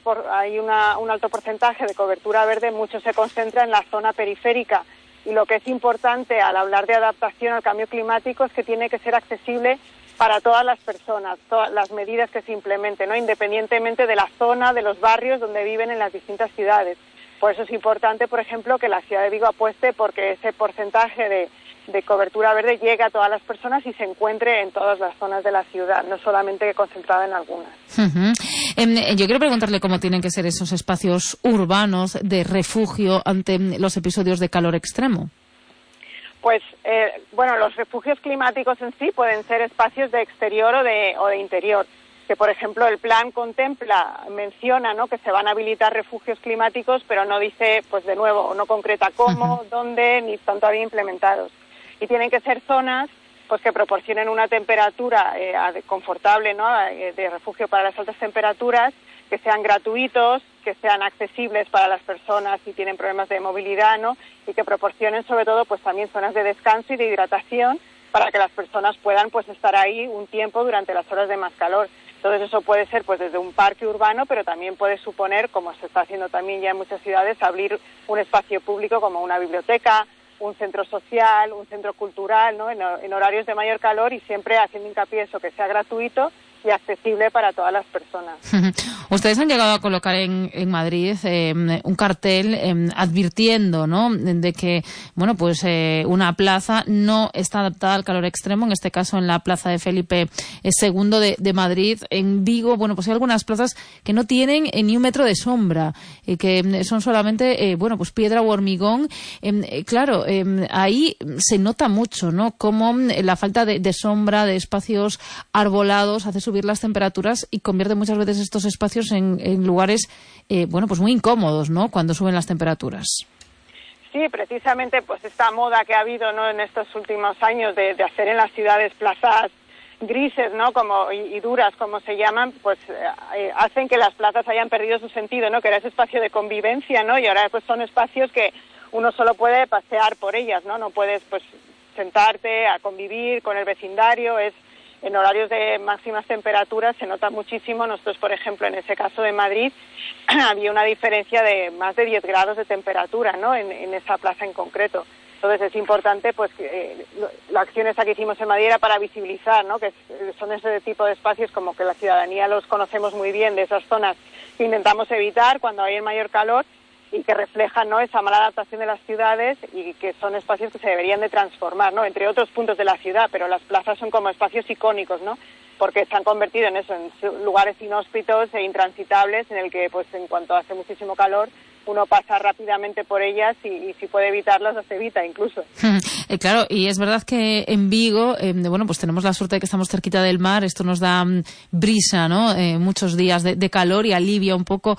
porcentaje de cobertura verde, mucho se concentra en la zona periférica. Y lo que es importante al hablar de adaptación al cambio climático es que tiene que ser accesible para todas las personas, todas las medidas que se implementen, ¿no?, independientemente de la zona, de los barrios donde viven en las distintas ciudades. Por eso es importante, por ejemplo, que la ciudad de Vigo apueste porque ese porcentaje de cobertura verde llegue a todas las personas y se encuentre en todas las zonas de la ciudad, no solamente concentrada en algunas. Yo quiero preguntarle cómo tienen que ser esos espacios urbanos de refugio ante los episodios de calor extremo. Pues, los refugios climáticos en sí pueden ser espacios de exterior o de interior. Que, por ejemplo, el plan menciona, ¿no?, que se van a habilitar refugios climáticos, pero no dice, pues de nuevo, no concreta cómo, dónde, ni están todavía implementados. Y tienen que ser zonas pues que proporcionen una temperatura confortable, ¿no?, de refugio para las altas temperaturas, que sean gratuitos, que sean accesibles para las personas si tienen problemas de movilidad, ¿no?, y que proporcionen sobre todo pues también zonas de descanso y de hidratación para que las personas puedan pues estar ahí un tiempo durante las horas de más calor. Entonces eso puede ser pues desde un parque urbano, pero también puede suponer, como se está haciendo también ya en muchas ciudades, abrir un espacio público como una biblioteca, un centro social, un centro cultural, ¿no?, en horarios de mayor calor y siempre haciendo hincapié eso, que sea gratuito y accesible para todas las personas. Ustedes han llegado a colocar en Madrid un cartel advirtiendo, ¿no?, de que una plaza no está adaptada al calor extremo, en este caso en la plaza de Felipe II de Madrid. En Vigo, hay algunas plazas que no tienen ni un metro de sombra, que son solamente piedra o hormigón. Ahí se nota mucho, ¿no?, cómo la falta de sombra, de espacios arbolados hace subir las temperaturas y convierte muchas veces estos espacios en lugares, bueno, pues muy incómodos, ¿no?, cuando suben las temperaturas. Sí, precisamente pues esta moda que ha habido, ¿no?, en estos últimos años de hacer en las ciudades plazas grises, ¿no?, y duras, como se llaman, pues hacen que las plazas hayan perdido su sentido, ¿no?, que era ese espacio de convivencia, ¿no?, y ahora pues son espacios que uno solo puede pasear por ellas, ¿no?, no puedes pues sentarte a convivir con el vecindario. Es en horarios de máximas temperaturas se nota muchísimo. Nosotros, por ejemplo, en ese caso de Madrid, había una diferencia de más de 10 grados de temperatura, ¿no?, en esa plaza en concreto. Entonces es importante, pues, la acción esa que hicimos en Madrid era para visibilizar, ¿no?, que son ese tipo de espacios como que la ciudadanía los conocemos muy bien, de esas zonas que intentamos evitar cuando hay el mayor calor y que reflejan, ¿no?, esa mala adaptación de las ciudades, y que son espacios que se deberían de transformar, ¿no?, entre otros puntos de la ciudad, pero las plazas son como espacios icónicos, ¿no?, porque se han convertido en eso, en lugares inhóspitos e intransitables, en el que, pues, en cuanto hace muchísimo calor, uno pasa rápidamente por ellas y si puede evitarlas, las evita incluso. Claro, y es verdad que en Vigo, bueno, pues tenemos la suerte de que estamos cerquita del mar, esto nos da brisa, ¿no?, muchos días de calor y alivia un poco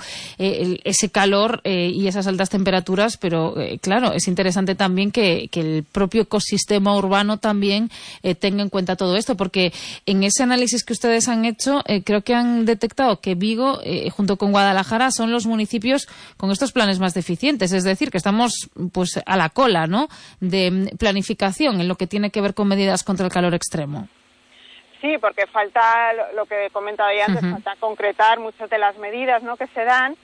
ese calor y esas altas temperaturas, pero claro, es interesante también que el propio ecosistema urbano también tenga en cuenta todo esto, porque en ese análisis que ustedes han hecho, creo que han detectado que Vigo, junto con Guadalajara, son los municipios con estos planes más deficientes, es decir, que estamos pues a la cola, ¿no?, de planificación en lo que tiene que ver con medidas contra el calor extremo. Sí, porque falta, lo que he comentado ya antes, falta concretar muchas de las medidas, ¿no?, que se dan,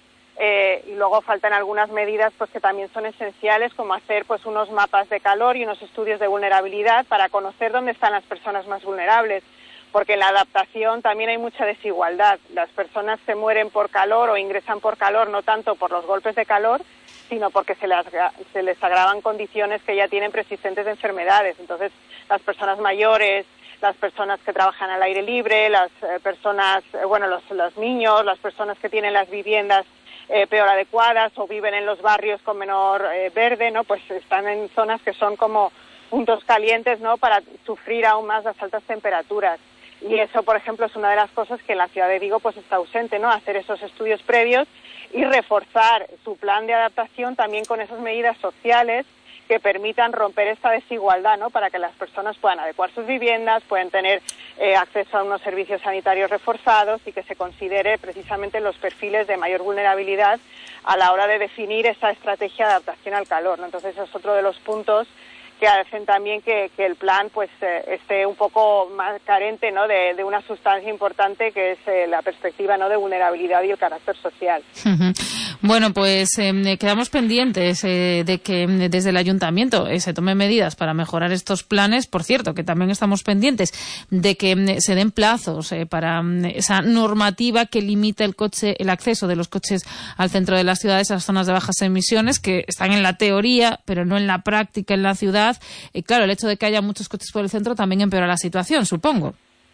y luego faltan algunas medidas pues que también son esenciales, como hacer pues unos mapas de calor y unos estudios de vulnerabilidad para conocer dónde están las personas más vulnerables, porque en la adaptación también hay mucha desigualdad. Las personas se mueren por calor o ingresan por calor no tanto por los golpes de calor, sino porque se les agravan condiciones que ya tienen persistentes de enfermedades. Entonces, las personas mayores, las personas que trabajan al aire libre, las personas, bueno, los niños, las personas que tienen las viviendas peor adecuadas o viven en los barrios con menor verde, ¿no?, pues están en zonas que son como puntos calientes, ¿no?, para sufrir aún más las altas temperaturas. Y eso, por ejemplo, es una de las cosas que en la ciudad de Vigo pues está ausente, ¿no?, hacer esos estudios previos y reforzar su plan de adaptación también con esas medidas sociales que permitan romper esta desigualdad, ¿no?, para que las personas puedan adecuar sus viviendas, puedan tener acceso a unos servicios sanitarios reforzados y que se considere precisamente los perfiles de mayor vulnerabilidad a la hora de definir esa estrategia de adaptación al calor, ¿no? Entonces es otro de los puntos que hacen también que el plan pues esté un poco más carente, ¿no?, de una sustancia importante que es la perspectiva, ¿no?, de vulnerabilidad y el carácter social. Bueno, pues quedamos pendientes de que desde el Ayuntamiento se tomen medidas para mejorar estos planes. Por cierto, que también estamos pendientes de que se den plazos para esa normativa que limita el acceso de los coches al centro de las ciudades, a las zonas de bajas emisiones, que están en la teoría, pero no en la práctica en la ciudad. Y claro, el hecho de que haya muchos coches por el centro también empeora la situación, supongo.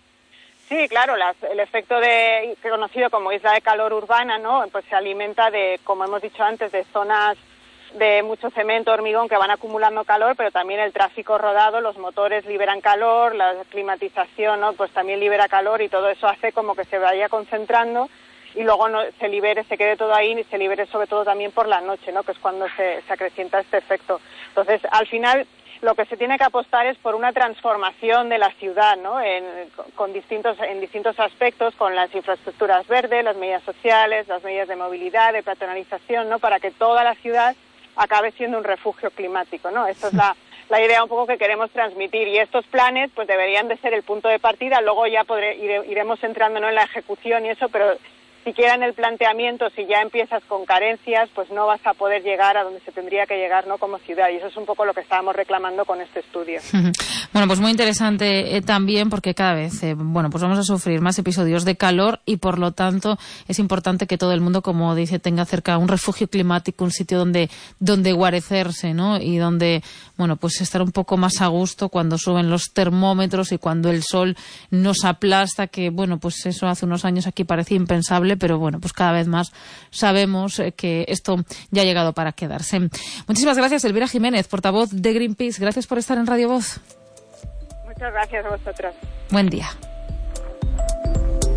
Sí, claro, el efecto conocido como isla de calor urbana, ¿no?, pues se alimenta de, como hemos dicho antes, de zonas de mucho cemento, hormigón, que van acumulando calor, pero también el tráfico rodado, los motores liberan calor, la climatización, ¿no?, pues también libera calor, y todo eso hace como que se vaya concentrando y luego se quede todo ahí y se libere sobre todo también por la noche, ¿no?, que es cuando se acrecienta este efecto. Entonces, al final, lo que se tiene que apostar es por una transformación de la ciudad, ¿no?, en distintos aspectos, con las infraestructuras verdes, las medidas sociales, las medidas de movilidad, de peatonalización, ¿no?, para que toda la ciudad acabe siendo un refugio climático, ¿no? Esa es la idea un poco que queremos transmitir, y estos planes pues deberían de ser el punto de partida. Luego ya iremos entrando, ¿no?, en la ejecución y eso, pero siquiera en el planteamiento, si ya empiezas con carencias, pues no vas a poder llegar a donde se tendría que llegar, ¿no?, como ciudad, y eso es un poco lo que estábamos reclamando con este estudio. Bueno, pues muy interesante también, porque cada vez, bueno, pues vamos a sufrir más episodios de calor, y por lo tanto es importante que todo el mundo, como dice, tenga cerca un refugio climático, un sitio donde guarecerse, ¿no?, y donde, bueno, pues estar un poco más a gusto cuando suben los termómetros y cuando el sol nos aplasta, que, bueno, pues eso hace unos años aquí parecía impensable, pero bueno, pues cada vez más sabemos que esto ya ha llegado para quedarse. Muchísimas gracias, Elvira Jiménez, portavoz de Greenpeace. Gracias por estar en Radio Voz. Muchas gracias a vosotros. Buen día.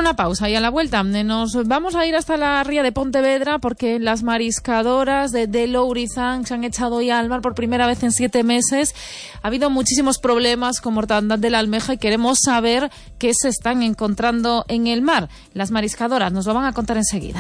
una pausa y a la vuelta nos vamos a ir hasta la ría de Pontevedra porque las mariscadoras de Lourizán se han echado hoy al mar por primera vez en 7 meses. Ha habido muchísimos problemas con mortandad de la almeja y queremos saber qué se están encontrando en el mar. Las mariscadoras nos lo van a contar enseguida.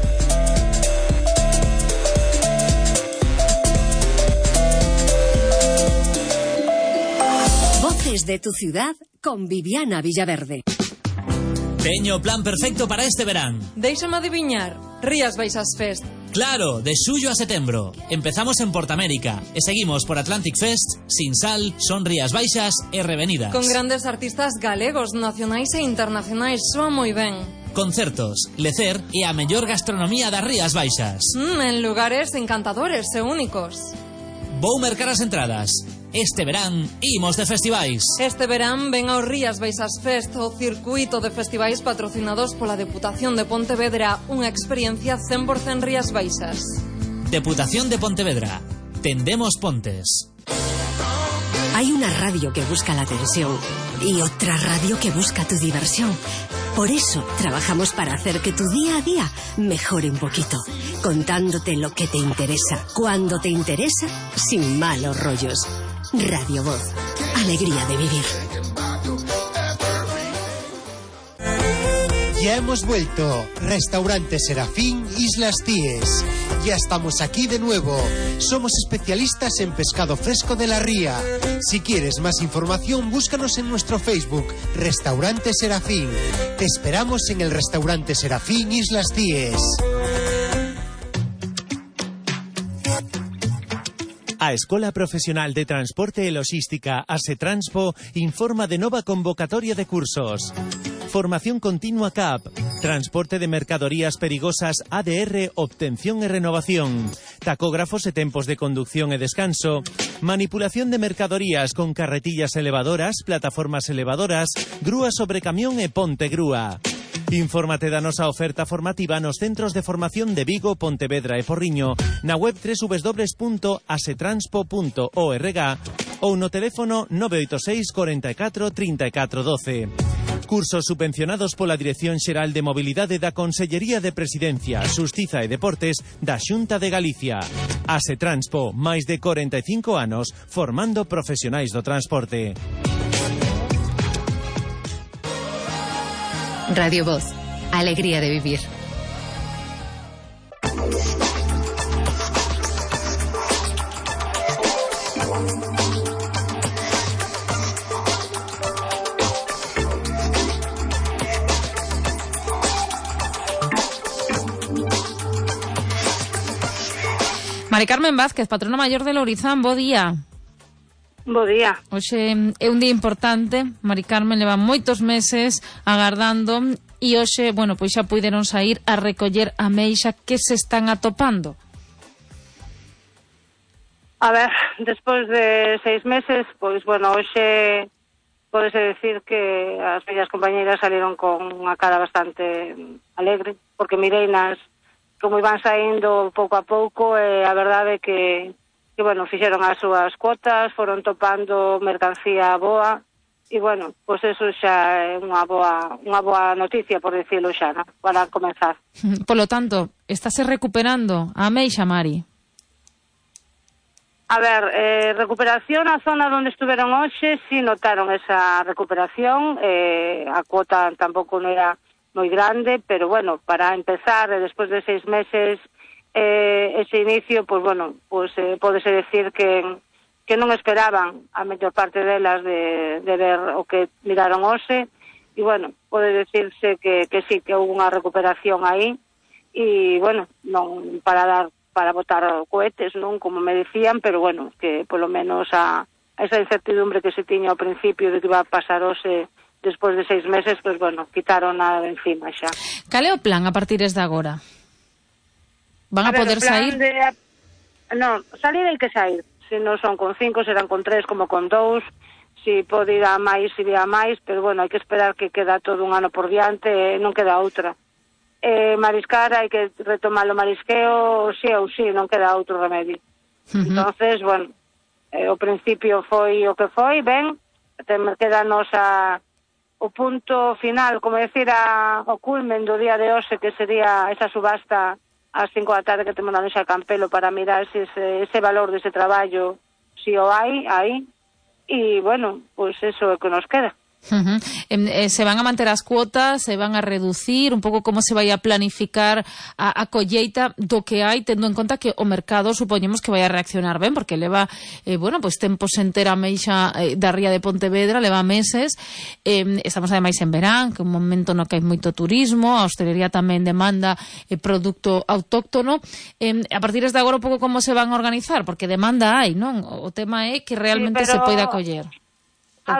Voces de tu ciudad con Viviana Villaverde. Teño plan perfecto para este verán. Déixame adiviñar, Rías Baixas Fest. Claro, de xullo a setembro. Empezamos en Portamérica e seguimos por Atlantic Fest, Sinsal, Son Rías Baixas e Revenidas. Con grandes artistas galegos, nacionais e internacionais, soa moi ben. Concertos, lecer e a mellor gastronomía das Rías Baixas. En lugares encantadores e únicos. Vou mercar as entradas. Este verán imos de festivais. Este verán ven ao Rías Baixas Fest, o circuito de festivais patrocinados pola Deputación de Pontevedra, unha experiencia 100% Rías Baixas. Deputación de Pontevedra. Tendemos pontes. Hay una radio que busca la atención y otra radio que busca tu diversión. Por eso trabajamos para hacer que tu día a día mejore un poquito, contándote lo que te interesa, cuando te interesa, sin malos rollos. Radio Voz, alegría de vivir. Ya hemos vuelto. Restaurante Serafín, Islas Cíes. Ya estamos aquí de nuevo. Somos especialistas en pescado fresco de la ría. Si quieres más información, búscanos en nuestro Facebook, Restaurante Serafín. Te esperamos en el Restaurante Serafín, Islas Cíes. A Escola Profesional de Transporte e Logística, ASETRANSPO, informa de nova convocatoria de cursos. Formación continua CAP, transporte de mercadorías perigosas ADR, obtención e renovación, tacógrafos e tempos de conducción e descanso, manipulación de mercadorías con carretillas elevadoras, plataformas elevadoras, grúa sobre camión e ponte grúa. Infórmate da nosa oferta formativa nos centros de formación de Vigo, Pontevedra e Porriño, na web www.asetranspo.org ou no teléfono 986 44 34 12. Cursos subvencionados pola Dirección Xeral de Mobilidade da Consellería de Presidencia, Xustiza e Deportes da Xunta de Galicia. Asetranspo, máis de 45 anos formando profesionais do transporte. Radio Voz, alegría de vivir. Mari Carmen Vázquez, patrona maior de Lourizán, bo día. Bo día. Hoxe é un día importante, Mari Carmen leva moitos meses agardando e hoxe, bueno, pois xa puideron sair a recoller a meixa que se están atopando. A ver, despois de 6 meses, pois, bueno, hoxe podese decir que as mellas compañeiras salieron con unha cara bastante alegre, porque mireinas como iban saindo pouco a pouco e a verdade é que bueno, fixeron as súas cuotas, foron topando mercancía boa e, bueno, pois eso xa é unha boa noticia, por decirlo xa, ¿no? Para comenzar. Por lo tanto, estáse recuperando a meixa, Mari? A ver, recuperación na zona onde estuveron hoxe, si notaron esa recuperación, a cuota tampouco non era moi grande, pero, bueno, para empezar, despois de 6 meses, ese inicio, pues bueno, pues pódese decir que non esperaban a maior parte delas de ver o que miraron hoxe e, bueno, pode decirse que sí, que houve unha recuperación aí e, bueno, non para botar cohetes, non, como me decían, pero, bueno, que polo menos a esa incertidumbre que se tiña ao principio de que iba a pasar hoxe despois de 6 meses, pues, bueno, quitaron nada de encima xa. Cal é o plan a partir de agora? Van a poder sair? No, salir hai que sair. Se non son con 5, serán con 3, como con 2. Si pode ir a máis, iría a máis, pero, bueno, hai que esperar que queda todo un ano por diante, non queda outra. Mariscar, hai que retomar o marisqueo, sí ou sí, non queda outro remedio. Entonces, bueno, o principio foi o que foi, ben, quedanos a o punto final, como decir, o culmen do día de hoxe, que sería esa subasta ás 5 da tarde que temos na Noxa de Campelo para mirar se ese valor dese traballo, si o hai, aí, e, bueno, pois eso é o que nos queda. Se van a manter as cuotas, se van a reducir, un pouco como se vai a planificar a colleita do que hai, tendo en conta que o mercado supoñemos que vai a reaccionar ben, porque leva, pois tempos sen ter a meixa da ría de Pontevedra, leva meses, estamos ademais en verán, que é un momento no que hai moito turismo, a hostelería tamén demanda produto autóctono. A partir de agora un pouco como se van a organizar, porque demanda hai, non? O tema é que realmente se poida coller. A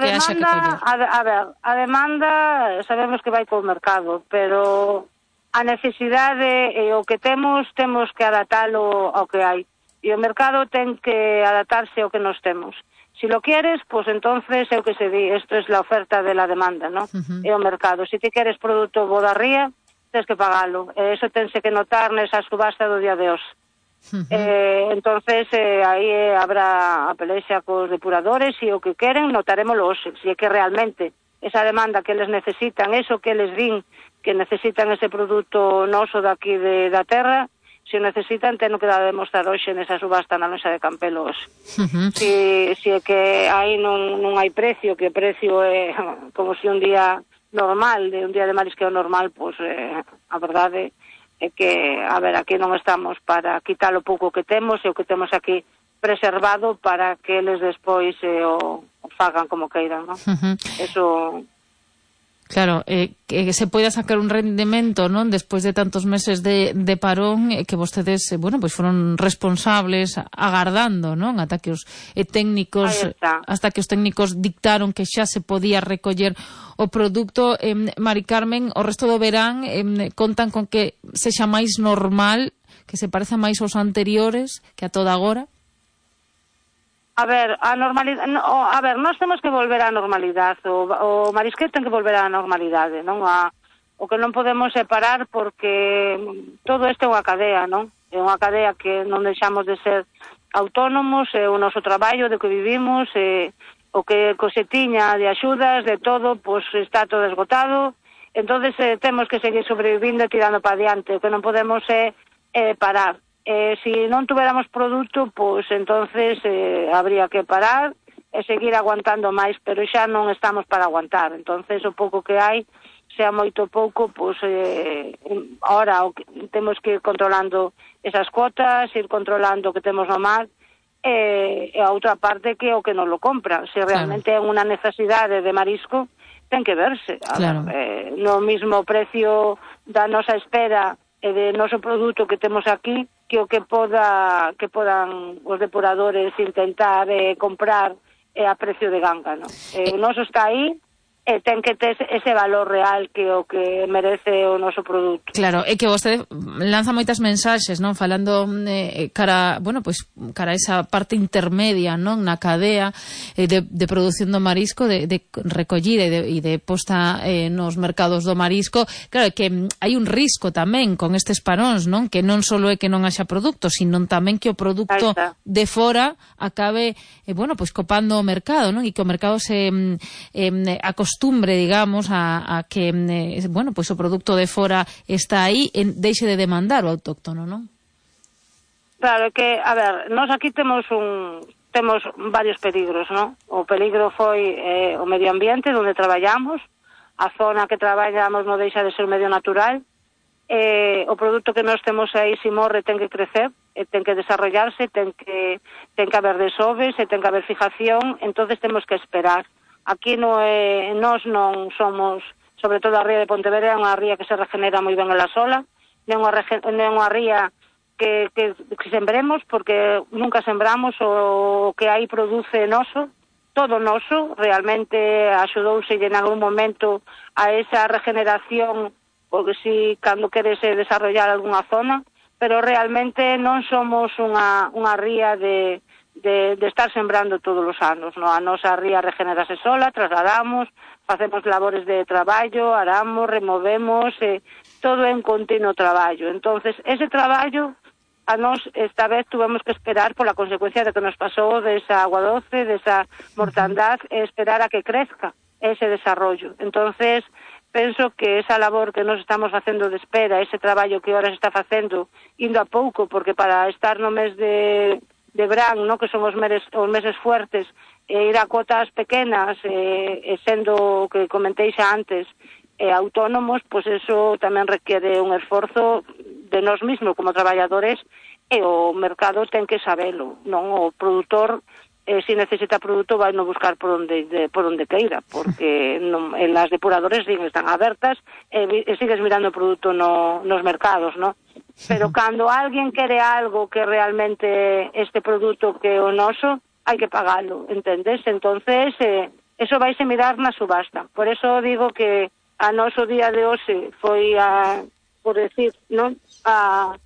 demanda sabemos que vai co mercado, pero a necesidade e o que temos que adaptalo ao que hai. E o mercado ten que adaptarse ao que nos temos. Si lo quieres, pues entonces é o que se di, esto es la oferta de la demanda, ¿no? E o mercado. Si ti queres produto bo da ría, tens que pagalo. Eso tense que notar nesa subasta do día de hoxe. Entonces aí habrá a pelexa cos depuradores e o que queren notarémoslo hoxe, se é que realmente esa demanda que eles necesitan, eso que eles din que necesitan ese produto noso daqui da terra, se o necesitan teno que dar a demostrar hoxe nesa subasta na Noxa de Campelo hoxe. Se é que aí non hai precio, que o precio é como se un día normal, un día de marisqueo normal, pois a verdade é que, a ver, aquí non estamos para quitar o pouco que temos e o que temos aquí preservado para que eles despois o fagan como queiran, non? Eso... Claro, que se poida sacar un rendemento, non? Despois de tantos meses de parón, que vostedes, pois foron responsables agardando, non? Ata que os técnicos dictaron que xa se podía recoller o produto. Mari Carmen, o resto do verán contan con que sexa máis normal, que se pareza máis aos anteriores que a toda agora? A ver, nós temos que volver á normalidade, o marisqueo ten que volver á normalidade, non? O que non podemos separar porque todo isto é unha cadea, non? É unha cadea que non deixamos de ser autónomos, é o noso traballo de que vivimos, o que se tiña de axudas, de todo, pois está todo esgotado, entonces temos que seguir sobrevivindo e tirando para diante, o que non podemos é parar. Si non tuveramos produto, pois entonces habría que parar e seguir aguantando máis, pero xa non estamos para aguantar. Entonces o pouco que hai, sea moito pouco, pois ahora temos que ir controlando esas cuotas, ir controlando o que temos no mar, e a outra parte que é o que nos lo compra. Se realmente é unha necesidade de marisco, ten que verse. No mismo precio da nosa espera e de noso produto que temos aquí, que o que podan os depuradores intentar comprar a precio de ganga, non? O noso está aí e ten que ter ese valor real que o que merece o noso produto. Claro, é que vostede lanza moitas mensaxes, non? Falando cara a esa parte intermedia, non? Na cadea de produción do marisco, de recollida e de posta nos mercados do marisco. Claro, que hai un risco tamén con estes paróns, non? Que non só é que non haxa produto, sino tamén que o produto de fora acabe, copando o mercado, non? E que o mercado se acostumbre, digamos, a que, o producto de fora está aí e deixe de demandar o autóctono, non? Claro, que, a ver, nós aquí temos varios peligros, non? O peligro foi o medio ambiente onde traballamos, a zona que traballamos non deixa de ser un medio natural, o produto que nós temos aí, se morre, ten que crecer, ten que desarrollarse, ten que haber desoves, ten que haber fijación, entonces temos que esperar. Aquí nós non somos, sobre todo a ría de Pontevedra, é unha ría que se regenera moi ben ela sola, non é unha ría que sembremos, porque nunca sembramos, o que aí produce noso, todo noso, realmente axudouse en algún momento a esa regeneración, porque si cando queres desarrollar algunha zona, pero realmente non somos unha ría de estar sembrando todos os anos, no? A nosa ría regenerase sola, trasladamos, facemos labores de traballo, aramos, removemos, todo é un continuo traballo. Entonces, ese traballo, a nós esta vez tuvemos que esperar pola consecuencia de que nos pasou desa agua doce, desa mortandad, esperar a que crezca. ese desarrollo. Entonces, penso que esa labor que nos estamos facendo de espera, ese traballo que ahora se está facendo, indo a pouco, porque para estar no mes de verán, no, que son os meses fuertes, ir a cuotas pequenas, sendo que comentei xa antes, autónomos, pois eso tamén requiere un esforzo de nós mesmos como traballadores, e o mercado ten que sabelo, non? O produtor, se necesita produto, vai no buscar por onde queira, porque as depuradores están abertas e sigues mirando o produto nos mercados, non? Pero cando alguén quere algo que realmente este produto que é o noso, hai que pagalo, entendes? Entonces, eso vaise mirar na subasta. Por eso digo que a noso día de hoxe foi por decir, non? A